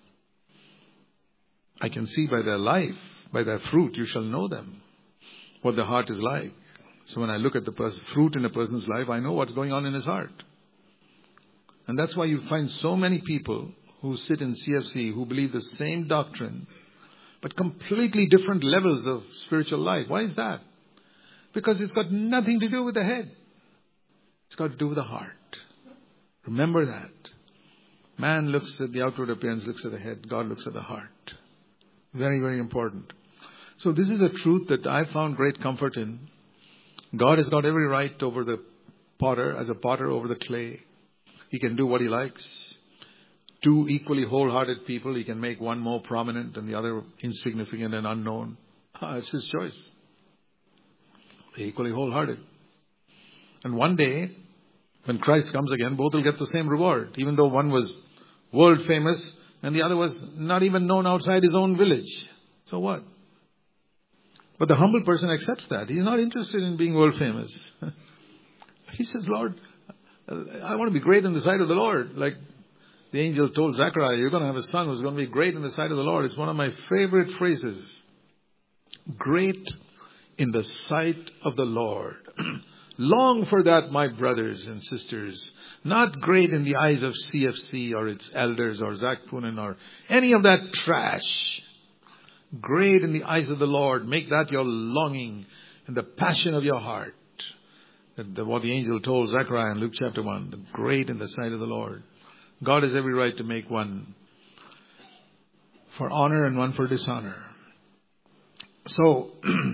I can see by their life, by their fruit, you shall know them, what the heart is like. So when I look at the pers- fruit in a person's life, I know what's going on in his heart. And that's why you find so many people who sit in C F C who believe the same doctrine, but completely different levels of spiritual life. Why is that? Because it's got nothing to do with the head. It's got to do with the heart. Remember that. Man looks at the outward appearance, looks at the head. God looks at the heart. Very, very important. So this is a truth that I found great comfort in. God has got every right over the potter, as a potter over the clay. He can do what he likes. Two equally wholehearted people, he can make one more prominent and the other insignificant and unknown. Ah, it's his choice. Equally wholehearted. And one day, when Christ comes again, both will get the same reward, even though one was world famous and the other was not even known outside his own village. So what? But the humble person accepts that. He's not interested in being world famous. He says, Lord, I want to be great in the sight of the Lord. Like the angel told Zechariah, you're going to have a son who's going to be great in the sight of the Lord. It's one of my favorite phrases. Great in the sight of the Lord. Long for that, my brothers and sisters. Not great in the eyes of C F C or its elders or Zach Poonen or any of that trash. Great in the eyes of the Lord. Make that your longing and the passion of your heart. That what the angel told Zechariah in Luke chapter one. The great in the sight of the Lord. God has every right to make one for honor and one for dishonor. So,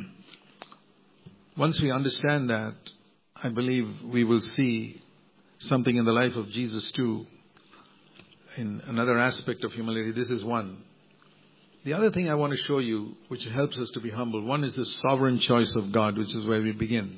once we understand that, I believe we will see something in the life of Jesus too. In another aspect of humility, this is one. The other thing I want to show you, which helps us to be humble, one is the sovereign choice of God, which is where we begin.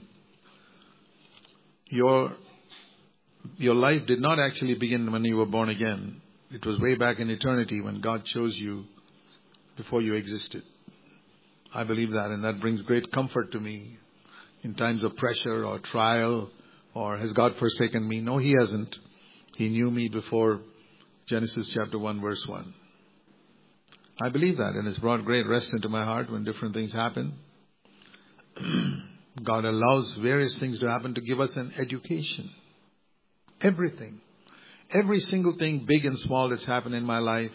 Your, your life did not actually begin when you were born again. It was way back in eternity when God chose you before you existed. I believe that, and that brings great comfort to me in times of pressure or trial, or has God forsaken me? No, He hasn't. He knew me before Genesis chapter one, verse one. I believe that, and it's brought great rest into my heart when different things happen. God allows various things to happen to give us an education. Everything. Every single thing, big and small, that's happened in my life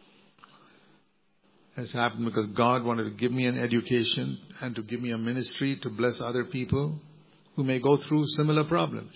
has happened because God wanted to give me an education and to give me a ministry to bless other people who may go through similar problems.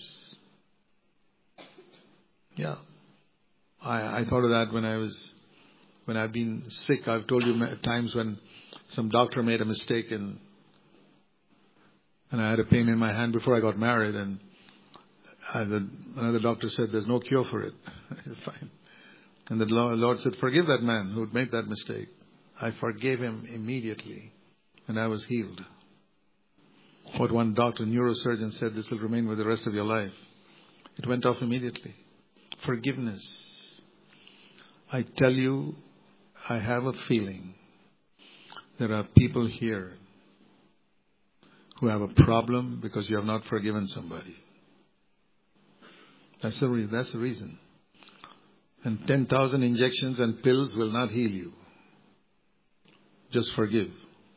Yeah. I, I thought of that when I was, when I've been sick. I've told you at times when some doctor made a mistake and, and I had a pain in my hand before I got married, and I, the, another doctor said, there's no cure for it. Fine. And the Lord said, forgive that man who had made that mistake. I forgave him immediately, and I was healed. What one doctor, neurosurgeon, said, this will remain with the rest of your life. It went off immediately. Forgiveness. I tell you, I have a feeling there are people here who have a problem because you have not forgiven somebody. That's the, re- that's the reason. And ten thousand injections and pills will not heal you. Just forgive.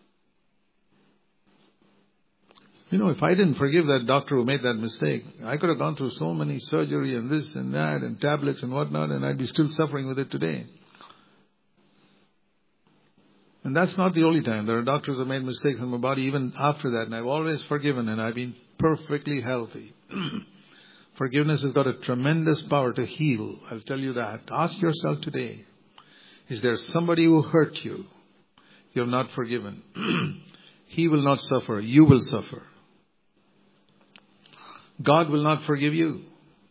You know, if I didn't forgive that doctor who made that mistake, I could have gone through so many surgery and this and that and tablets and whatnot, and I'd be still suffering with it today. And that's not the only time. There are doctors who have made mistakes in my body even after that, and I've always forgiven, and I've been perfectly healthy. Forgiveness has got a tremendous power to heal. I'll tell you that. Ask yourself today, is there somebody who hurt you? You have not forgiven. He will not suffer. You will suffer. God will not forgive you.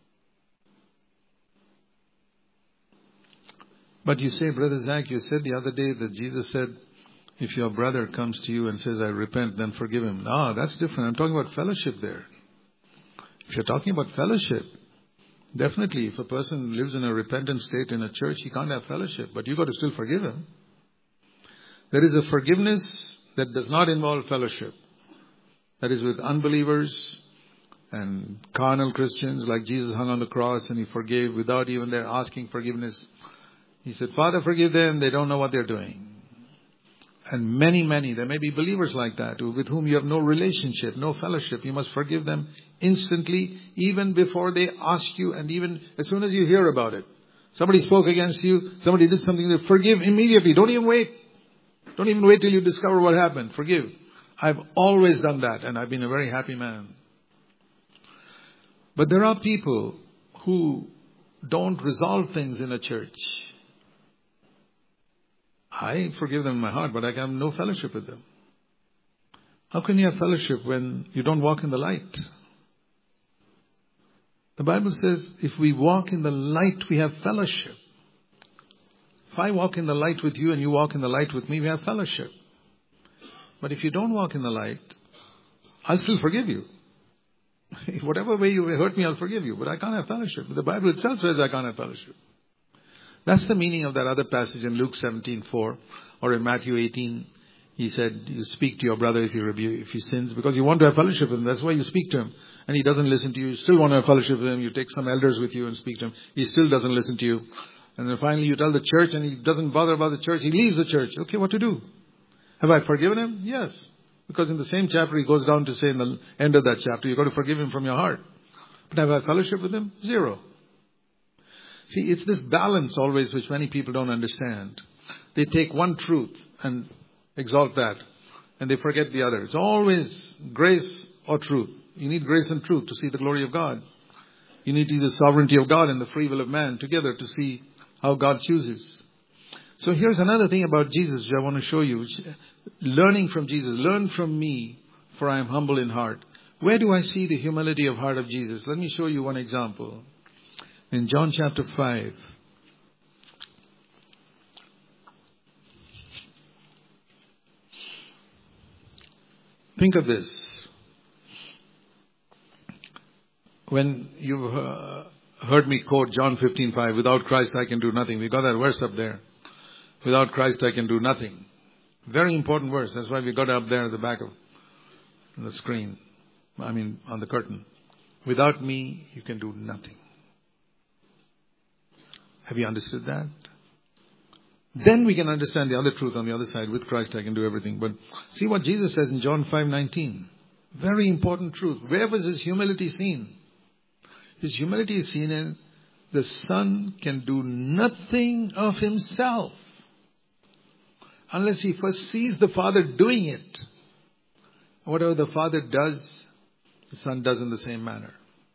But you say, Brother Zach, you said the other day that Jesus said, if your brother comes to you and says, I repent, then forgive him. No, that's different. I'm talking about fellowship there. If you're talking about fellowship, definitely if a person lives in a repentant state in a church, he can't have fellowship, but you've got to still forgive him. There is a forgiveness that does not involve fellowship. That is with unbelievers and carnal Christians, like Jesus hung on the cross and He forgave without even their asking forgiveness. He said, Father, forgive them. They don't know what they're doing. And many, many, there may be believers like that with whom you have no relationship, no fellowship. You must forgive them instantly, even before they ask you, and even as soon as you hear about it. Somebody spoke against you. Somebody did something. Forgive immediately. Don't even wait. Don't even wait till you discover what happened. Forgive. I've always done that, and I've been a very happy man. But there are people who don't resolve things in a church. I forgive them in my heart, but I have no fellowship with them. How can you have fellowship when you don't walk in the light? The Bible says, if we walk in the light, we have fellowship. If I walk in the light with you and you walk in the light with me, we have fellowship. But if you don't walk in the light, I'll still forgive you. Whatever way you hurt me, I'll forgive you. But I can't have fellowship. The Bible itself says I can't have fellowship. That's the meaning of that other passage in Luke seventeen four, or in Matthew eighteen. He said, you speak to your brother if he rebu- if he sins, because you want to have fellowship with him. That's why you speak to him. And he doesn't listen to you. You still want to have fellowship with him. You take some elders with you and speak to him. He still doesn't listen to you. And then finally you tell the church and he doesn't bother about the church. He leaves the church. Okay, what to do? Have I forgiven him? Yes. Because in the same chapter he goes down to say in the end of that chapter, you've got to forgive him from your heart. But have I fellowship with him? Zero. See, it's this balance always which many people don't understand. They take one truth and exalt that, and they forget the other. It's always grace or truth. You need grace and truth to see the glory of God. You need the sovereignty of God and the free will of man together to see how God chooses. So here's another thing about Jesus which I want to show you. Which, learning from Jesus. Learn from me, for I am humble in heart. Where do I see the humility of heart of Jesus? Let me show you one example. In John chapter five. Think of this. When you've uh, heard me quote John fifteen five, without Christ I can do nothing. We got that verse up there. Without Christ I can do nothing. Very important verse. That's why we got it up there at the back of the screen. I mean, on the curtain. Without me, you can do nothing. Have you understood that? Then we can understand the other truth on the other side. With Christ I can do everything. But see what Jesus says in John five nineteen. Very important truth. Where was his humility seen? His humility is seen in the Son can do nothing of himself unless he first sees the Father doing it. Whatever the Father does, the Son does in the same manner.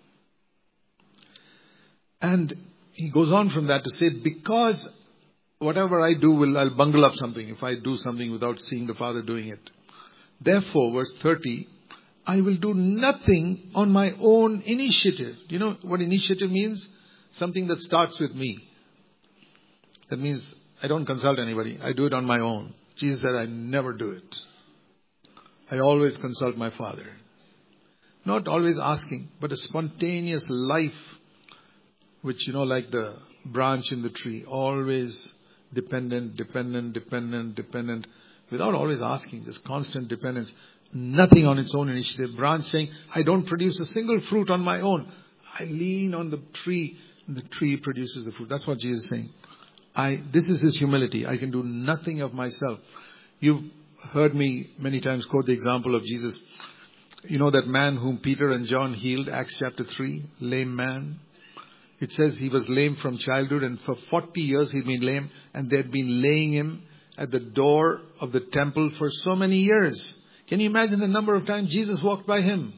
And he goes on from that to say, because whatever I do, will I'll bungle up something if I do something without seeing the Father doing it. Therefore, verse thirty, I will do nothing on my own initiative. Do you know what initiative means? Something that starts with me. That means I don't consult anybody. I do it on my own. Jesus said, I never do it. I always consult my Father. Not always asking, but a spontaneous life, which, you know, like the branch in the tree, always dependent, dependent, dependent, dependent, without always asking, just constant dependence. Nothing on its own initiative. Branch saying, I don't produce a single fruit on my own. I lean on the tree, and the tree produces the fruit. That's what Jesus is saying. I, this is his humility. I can do nothing of myself. You've heard me many times quote the example of Jesus. You know that man whom Peter and John healed, Acts chapter three, lame man. It says he was lame from childhood, and for forty years he'd been lame, and they'd been laying him at the door of the temple for so many years. Can you imagine the number of times Jesus walked by him?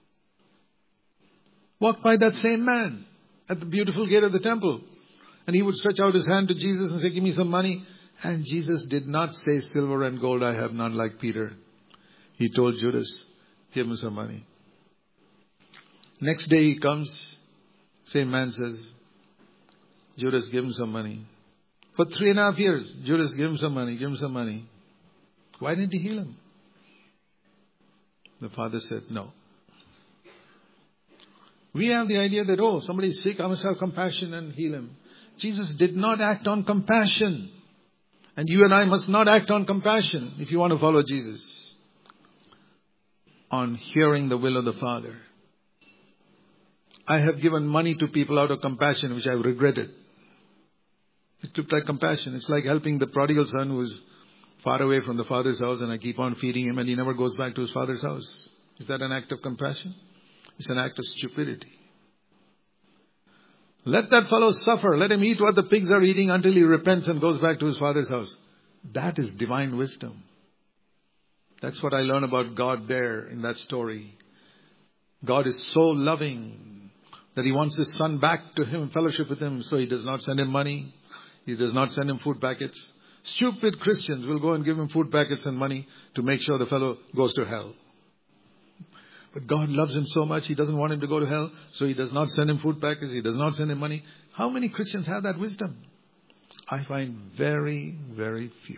Walked by that same man at the beautiful gate of the temple. And he would stretch out his hand to Jesus and say, give me some money. And Jesus did not say, silver and gold I have none, like Peter. He told Judas, give him some money. Next day he comes, same man says, Judas, give him some money. For three and a half years, Judas, give him some money, give him some money. Why didn't he heal him? The Father said, no. We have the idea that, oh, somebody is sick, I must have compassion and heal him. Jesus did not act on compassion. And you and I must not act on compassion if you want to follow Jesus. On hearing the will of the Father. I have given money to people out of compassion, which I have regretted. It looked like compassion. It's like helping the prodigal son who is far away from the father's house, and I keep on feeding him and he never goes back to his father's house. Is that an act of compassion? It's an act of stupidity. Let that fellow suffer. Let him eat what the pigs are eating until he repents and goes back to his father's house. That is divine wisdom. That's what I learn about God there in that story. God is so loving that he wants his son back to him, fellowship with him, so he does not send him money. He does not send him food packets. Stupid Christians will go and give him food packets and money to make sure the fellow goes to hell. But God loves him so much, he doesn't want him to go to hell, so he does not send him food packets, he does not send him money. How many Christians have that wisdom? I find very, very few.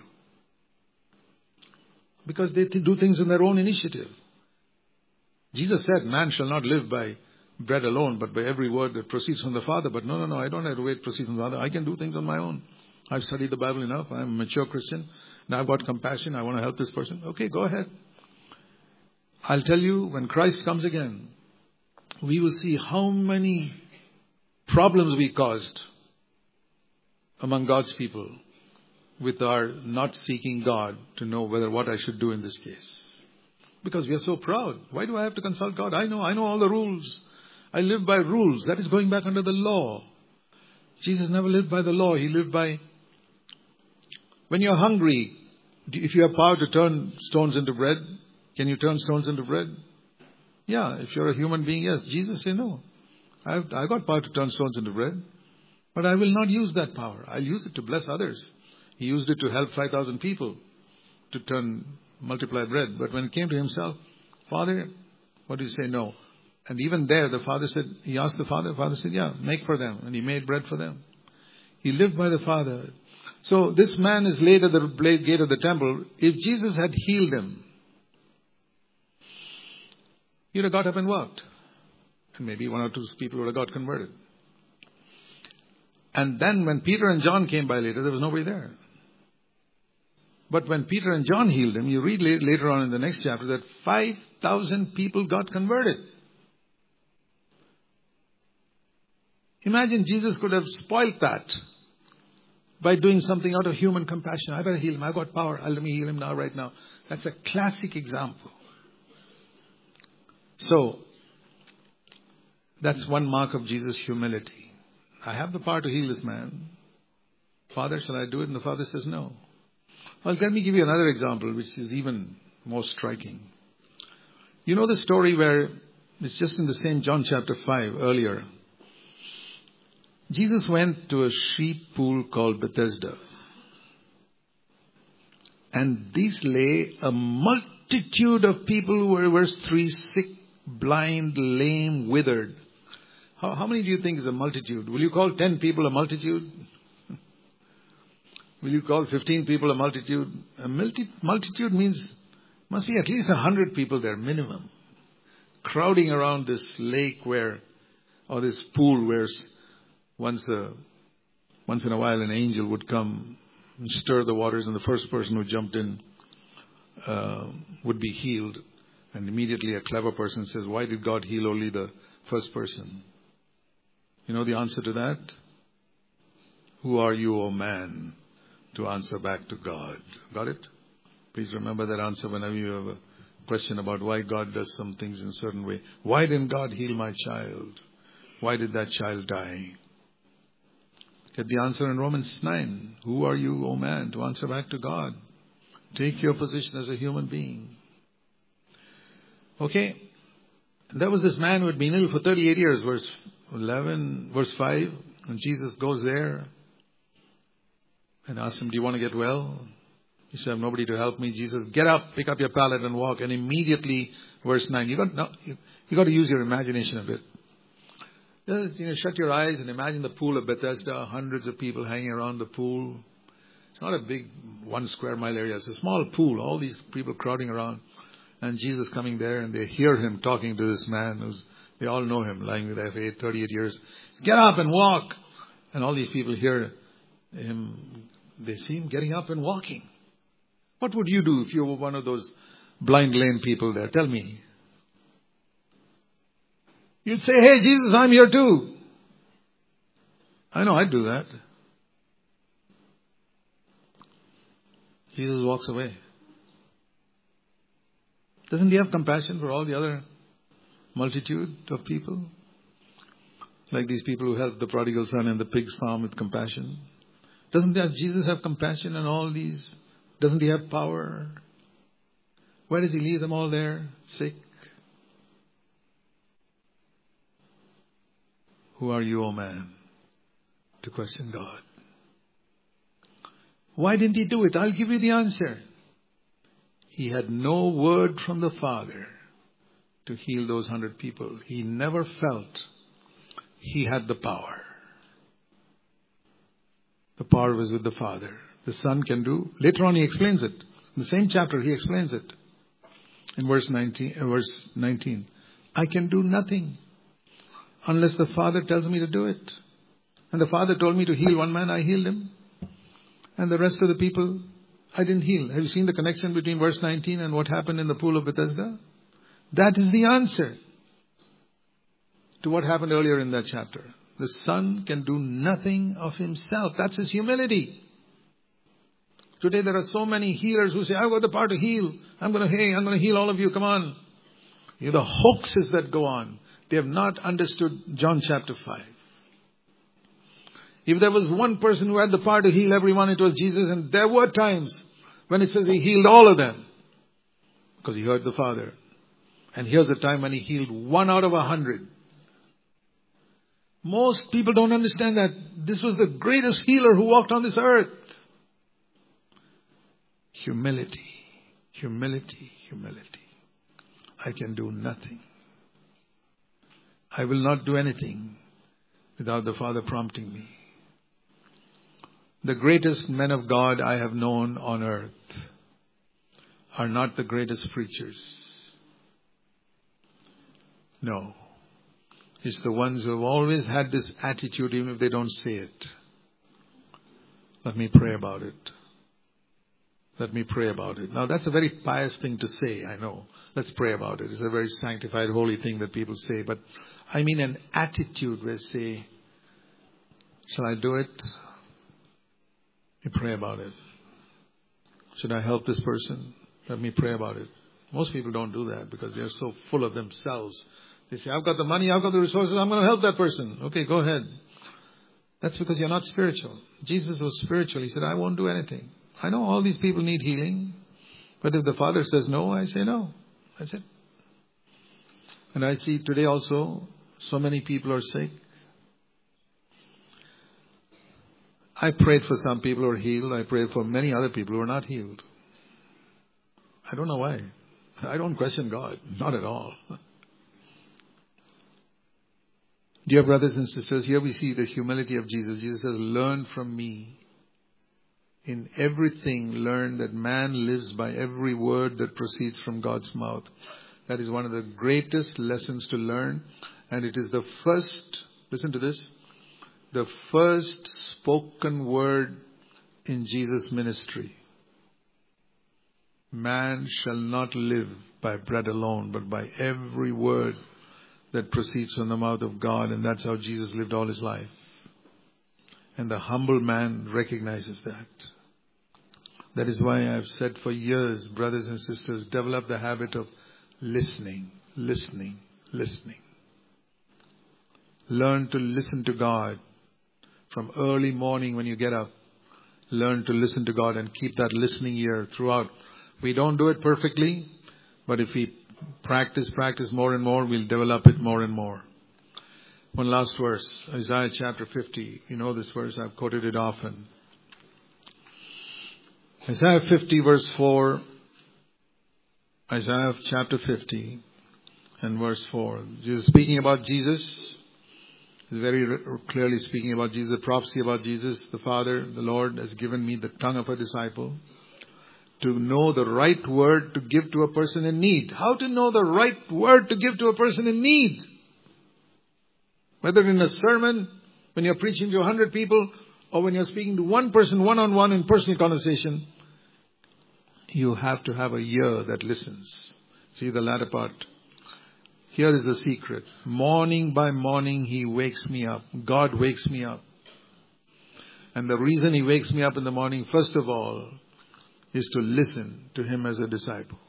Because they do things on their own initiative. Jesus said, man shall not live by bread alone, but by every word that proceeds from the Father. But no, no, no, I don't have to wait to proceed from the Father. I can do things on my own. I've studied the Bible enough. I'm a mature Christian. Now I've got compassion. I want to help this person. Okay, go ahead. I'll tell you, when Christ comes again, we will see how many problems we caused among God's people with our not seeking God to know whether what I should do in this case. Because we are so proud. Why do I have to consult God? I know, I know all the rules. I live by rules. That is going back under the law. Jesus never lived by the law. He lived by, when you're hungry, if you have power to turn stones into bread, can you turn stones into bread? Yeah, if you're a human being, yes. Jesus said, no. I've, I've got power to turn stones into bread. But I will not use that power. I'll use it to bless others. He used it to help five thousand people to turn, multiply bread. But when it came to himself, Father, what did he say? No. And even there, the Father said, he asked the Father, the Father said, yeah, make for them. And he made bread for them. He lived by the Father. So this man is laid at the gate of the temple. If Jesus had healed him, he'd have got up and walked. And maybe one or two people would have got converted. And then when Peter and John came by later, there was nobody there. But when Peter and John healed him, you read later on in the next chapter that five thousand people got converted. Imagine Jesus could have spoiled that by doing something out of human compassion. I better heal him. I've got power. Let me heal him now, right now. That's a classic example. So, that's one mark of Jesus' humility. I have the power to heal this man. Father, shall I do it? And the Father says no. Well, let me give you another example, which is even more striking. You know the story where, it's just in the same John chapter five earlier. Jesus went to a sheep pool called Bethesda. And these lay a multitude of people who were, verse three, sick, blind, lame, withered. How, how many do you think is a multitude? Will you call ten people a multitude? Will you call fifteen people a multitude? A multi- multitude means, must be at least one hundred people there, minimum. Crowding around this lake where, or this pool where once a, once in a while an angel would come and stir the waters, and the first person who jumped in uh, would be healed. And immediately a clever person says, why did God heal only the first person? You know the answer to that? Who are you, O man, to answer back to God? Got it? Please remember that answer whenever you have a question about why God does some things in a certain way. Why didn't God heal my child? Why did that child die? Get the answer in Romans nine. Who are you, O man, to answer back to God? Take your position as a human being. Okay. There was this man who had been ill for thirty-eight years, verse eleven, verse five. And Jesus goes there and asks him, do you want to get well? He said, I have nobody to help me. Jesus, get up, pick up your pallet and walk. And immediately, verse nine, you got, no, you, you got to use your imagination a bit. Just, you know, shut your eyes and imagine the pool of Bethesda, hundreds of people hanging around the pool. It's not a big one square mile area. It's a small pool, all these people crowding around. And Jesus coming there, and they hear him talking to this man who's, they all know him, lying with for thirty-eight years. Get up and walk. And all these people hear him, they see him getting up and walking. What would you do if you were one of those blind lame people there? Tell me. You'd say, hey, Jesus, I'm here too. I know I'd do that. Jesus walks away. Doesn't he have compassion for all the other multitude of people? Like these people who helped the prodigal son in the pig's farm with compassion. Doesn't that Jesus have compassion on all these? Doesn't he have power? Why does he leave them all there, sick? Who are you, O man, to question God? Why didn't he do it? I'll give you the answer. He had no word from the Father to heal those hundred people. He never felt he had the power. The power was with the Father. The Son can do. Later on he explains it. In the same chapter he explains it. In verse nineteen, uh, verse nineteen. I can do nothing unless the Father tells me to do it. And the Father told me to heal one man, I healed him. And the rest of the people, I didn't heal. Have you seen the connection between verse nineteen and what happened in the pool of Bethesda? That is the answer to what happened earlier in that chapter. The Son can do nothing of himself. That's his humility. Today there are so many healers who say, I've got the power to heal. I'm going to, hey, I'm going to heal all of you. Come on. You know, the hoaxes that go on. They have not understood John chapter five. If there was one person who had the power to heal everyone, it was Jesus. And there were times when it says he healed all of them. Because he heard the Father. And here's a time when he healed one out of a hundred. Most people don't understand that this was the greatest healer who walked on this earth. Humility, humility, humility. I can do nothing. I will not do anything without the Father prompting me. The greatest men of God I have known on earth are not the greatest preachers. No. It's the ones who have always had this attitude, even if they don't say it. Let me pray about it. Let me pray about it. Now that's a very pious thing to say, I know. Let's pray about it. It's a very sanctified, holy thing that people say. But I mean an attitude where say, shall I do it? Let me pray about it. Should I help this person? Let me pray about it. Most people don't do that because they're so full of themselves. They say, I've got the money, I've got the resources, I'm going to help that person. Okay, go ahead. That's because you're not spiritual. Jesus was spiritual. He said, I won't do anything. I know all these people need healing. But if the Father says no, I say no. That's it. And I see today also, so many people are sick. I prayed for some people who are healed. I prayed for many other people who are not healed. I don't know why. I don't question God. Not at all. Dear brothers and sisters, here we see the humility of Jesus. Jesus says, learn from me. In everything, learn that man lives by every word that proceeds from God's mouth. That is one of the greatest lessons to learn. And it is the first, listen to this, the first spoken word in Jesus' ministry. Man shall not live by bread alone, but by every word that proceeds from the mouth of God. And that's how Jesus lived all his life. And the humble man recognizes that. That is why I've said for years, brothers and sisters, develop the habit of listening, listening, listening. Learn to listen to God from early morning when you get up. Learn to listen to God and keep that listening ear throughout. We don't do it perfectly, but if we practice, practice more and more, we'll develop it more and more. One last verse, Isaiah chapter fifty. You know this verse, I've quoted it often. Isaiah fifty verse four, Isaiah chapter fifty and verse four. Jesus speaking about Jesus. He's very clearly speaking about Jesus, the prophecy about Jesus. The Father, the Lord has given me the tongue of a disciple to know the right word to give to a person in need. How to know the right word to give to a person in need? Whether in a sermon, when you're preaching to a hundred people, or when you're speaking to one person one-on-one in personal conversation, you have to have a ear that listens. See the latter part. Here is the secret. Morning by morning, He wakes me up. God wakes me up. And the reason He wakes me up in the morning, first of all, is to listen to Him as a disciple.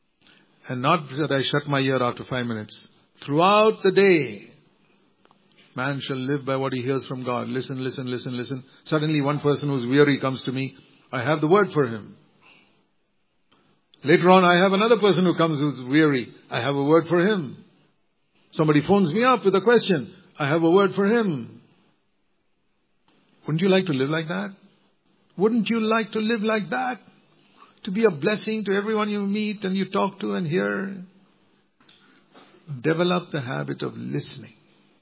And not that I shut my ear after five minutes. Throughout the day, Man shall live by what he hears from God. Listen, listen, listen, listen. Suddenly one person who's weary comes to me. I have the word for him. Later on, I have another person who comes who's weary. I have a word for him. Somebody phones me up with a question. I have a word for him. Wouldn't you like to live like that? Wouldn't you like to live like that? To be a blessing to everyone you meet and you talk to and hear. Develop the habit of listening.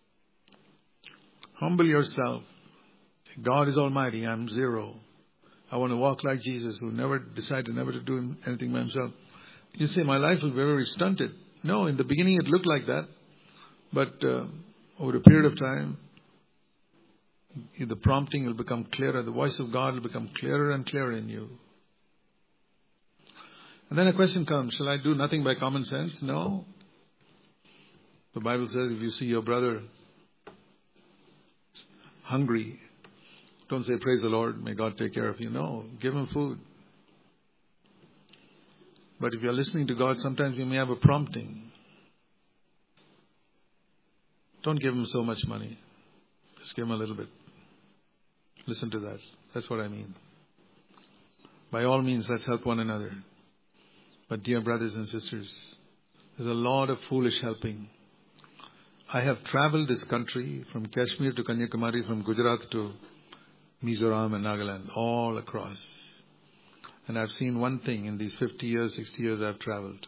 Humble yourself. God is almighty. I'm zero. I want to walk like Jesus, who never decided never to do anything by himself. You say, my life will be very stunted. No, in the beginning it looked like that. But uh, over a period of time, the prompting will become clearer. The voice of God will become clearer and clearer in you. And then a question comes, shall I do nothing by common sense? No. The Bible says if you see your brother hungry, don't say, praise the Lord, may God take care of you. No, give him food. But if you're listening to God, sometimes you may have a prompting. Don't give him so much money. Just give him a little bit. Listen to that. That's what I mean. By all means, let's help one another. But dear brothers and sisters, there's a lot of foolish helping. I have traveled this country from Kashmir to Kanyakumari, from Gujarat to Mizoram and Nagaland, all across. And I've seen one thing in these fifty years, sixty years I've traveled.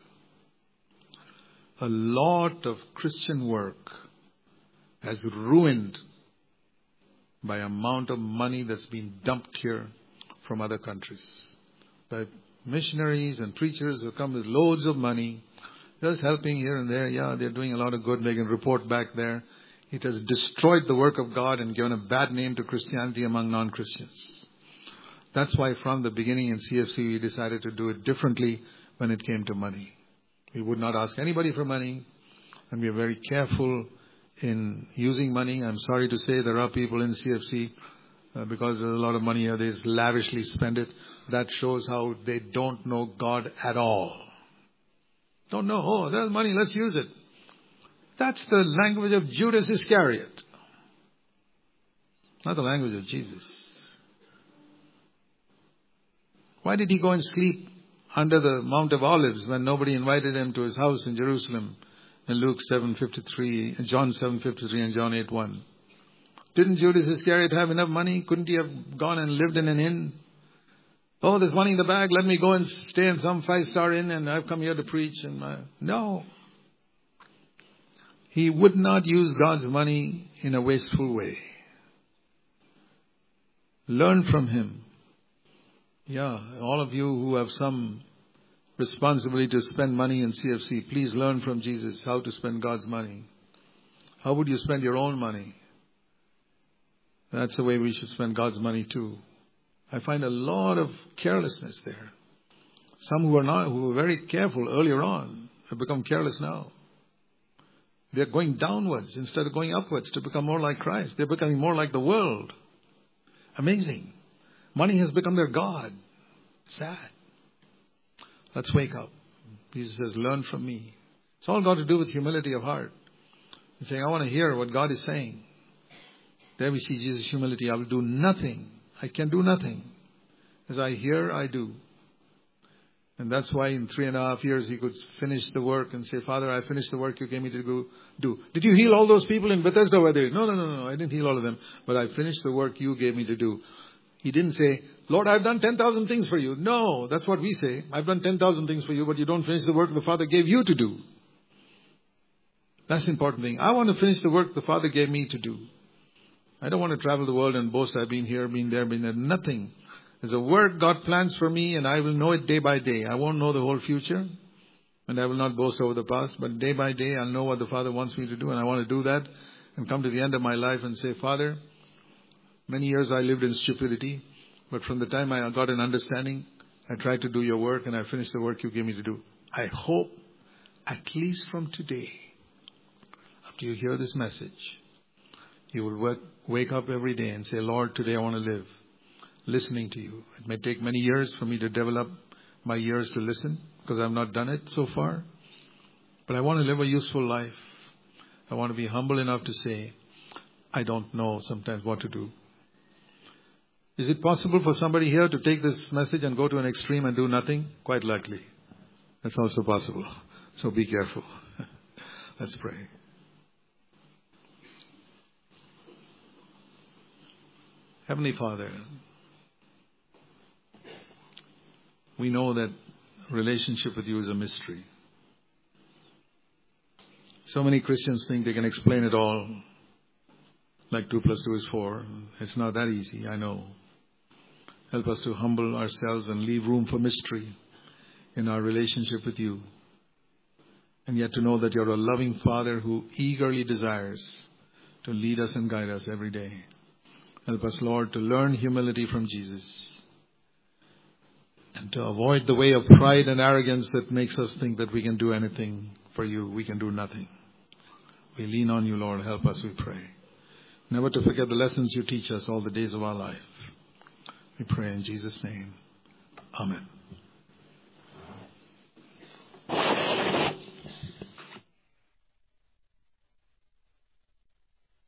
A lot of Christian work has ruined by amount of money that's been dumped here from other countries. By missionaries and preachers who come with loads of money, just helping here and there. Yeah, they're doing a lot of good. They can report back there. It has destroyed the work of God and given a bad name to Christianity among non-Christians. That's why from the beginning in C F C we decided to do it differently when it came to money. We would not ask anybody for money, and we are very careful in using money. I'm sorry to say there are people in C F C, uh, because there's a lot of money here, they just lavishly spend it. That shows how they don't know God at all. Don't know, oh, there's money, let's use it. That's the language of Judas Iscariot. Not the language of Jesus. Why did he go and sleep under the Mount of Olives when nobody invited him to his house in Jerusalem in Luke seven fifty-three, John seven fifty-three and John eight one? Didn't Judas Iscariot have enough money? Couldn't he have gone and lived in an inn? Oh, there's money in the bag. Let me go and stay in some five-star inn and I've come here to preach. And my... No. He would not use God's money in a wasteful way. Learn from him. Yeah, all of you who have some responsibility to spend money in C F C, please learn from Jesus how to spend God's money. How would you spend your own money? That's the way we should spend God's money too. I find a lot of carelessness there. Some who are not, who were very careful earlier on, have become careless now. They're going downwards instead of going upwards to become more like Christ. They're becoming more like the world. Amazing. Money has become their God. Sad. Let's wake up. Jesus says, learn from me. It's all got to do with humility of heart. And saying, I want to hear what God is saying. There we see Jesus' humility. I will do nothing. I can do nothing. As I hear, I do. And that's why in three and a half years he could finish the work and say, Father, I finished the work you gave me to go do. Did you heal all those people in Bethesda? Where they? No, no, no, no. I didn't heal all of them. But I finished the work you gave me to do. He didn't say, Lord, I've done ten thousand things for you. No, that's what we say. I've done ten thousand things for you, but you don't finish the work the Father gave you to do. That's the important thing. I want to finish the work the Father gave me to do. I don't want to travel the world and boast I've been here, been there, been there. Nothing. There's a work God plans for me and I will know it day by day. I won't know the whole future and I will not boast over the past, but day by day I'll know what the Father wants me to do, and I want to do that and come to the end of my life and say, Father, many years I lived in stupidity, but from the time I got an understanding, I tried to do your work and I finished the work you gave me to do. I hope at least from today, after you hear this message, you will work, wake up every day and say, Lord, today I want to live listening to you. It may take many years for me to develop my ears to listen because I've not done it so far. But I want to live a useful life. I want to be humble enough to say, I don't know sometimes what to do. Is it possible for somebody here to take this message and go to an extreme and do nothing? Quite likely. That's also possible. So be careful. Let's pray. Heavenly Father, we know that relationship with you is a mystery. So many Christians think they can explain it all like two plus two is four. It's not that easy, I know. Help us to humble ourselves and leave room for mystery in our relationship with you. And yet to know that you're a loving Father who eagerly desires to lead us and guide us every day. Help us, Lord, to learn humility from Jesus and to avoid the way of pride and arrogance that makes us think that we can do anything for you. We can do nothing. We lean on you, Lord. Help us, we pray. Never to forget the lessons you teach us all the days of our life. We pray in Jesus' name. Amen.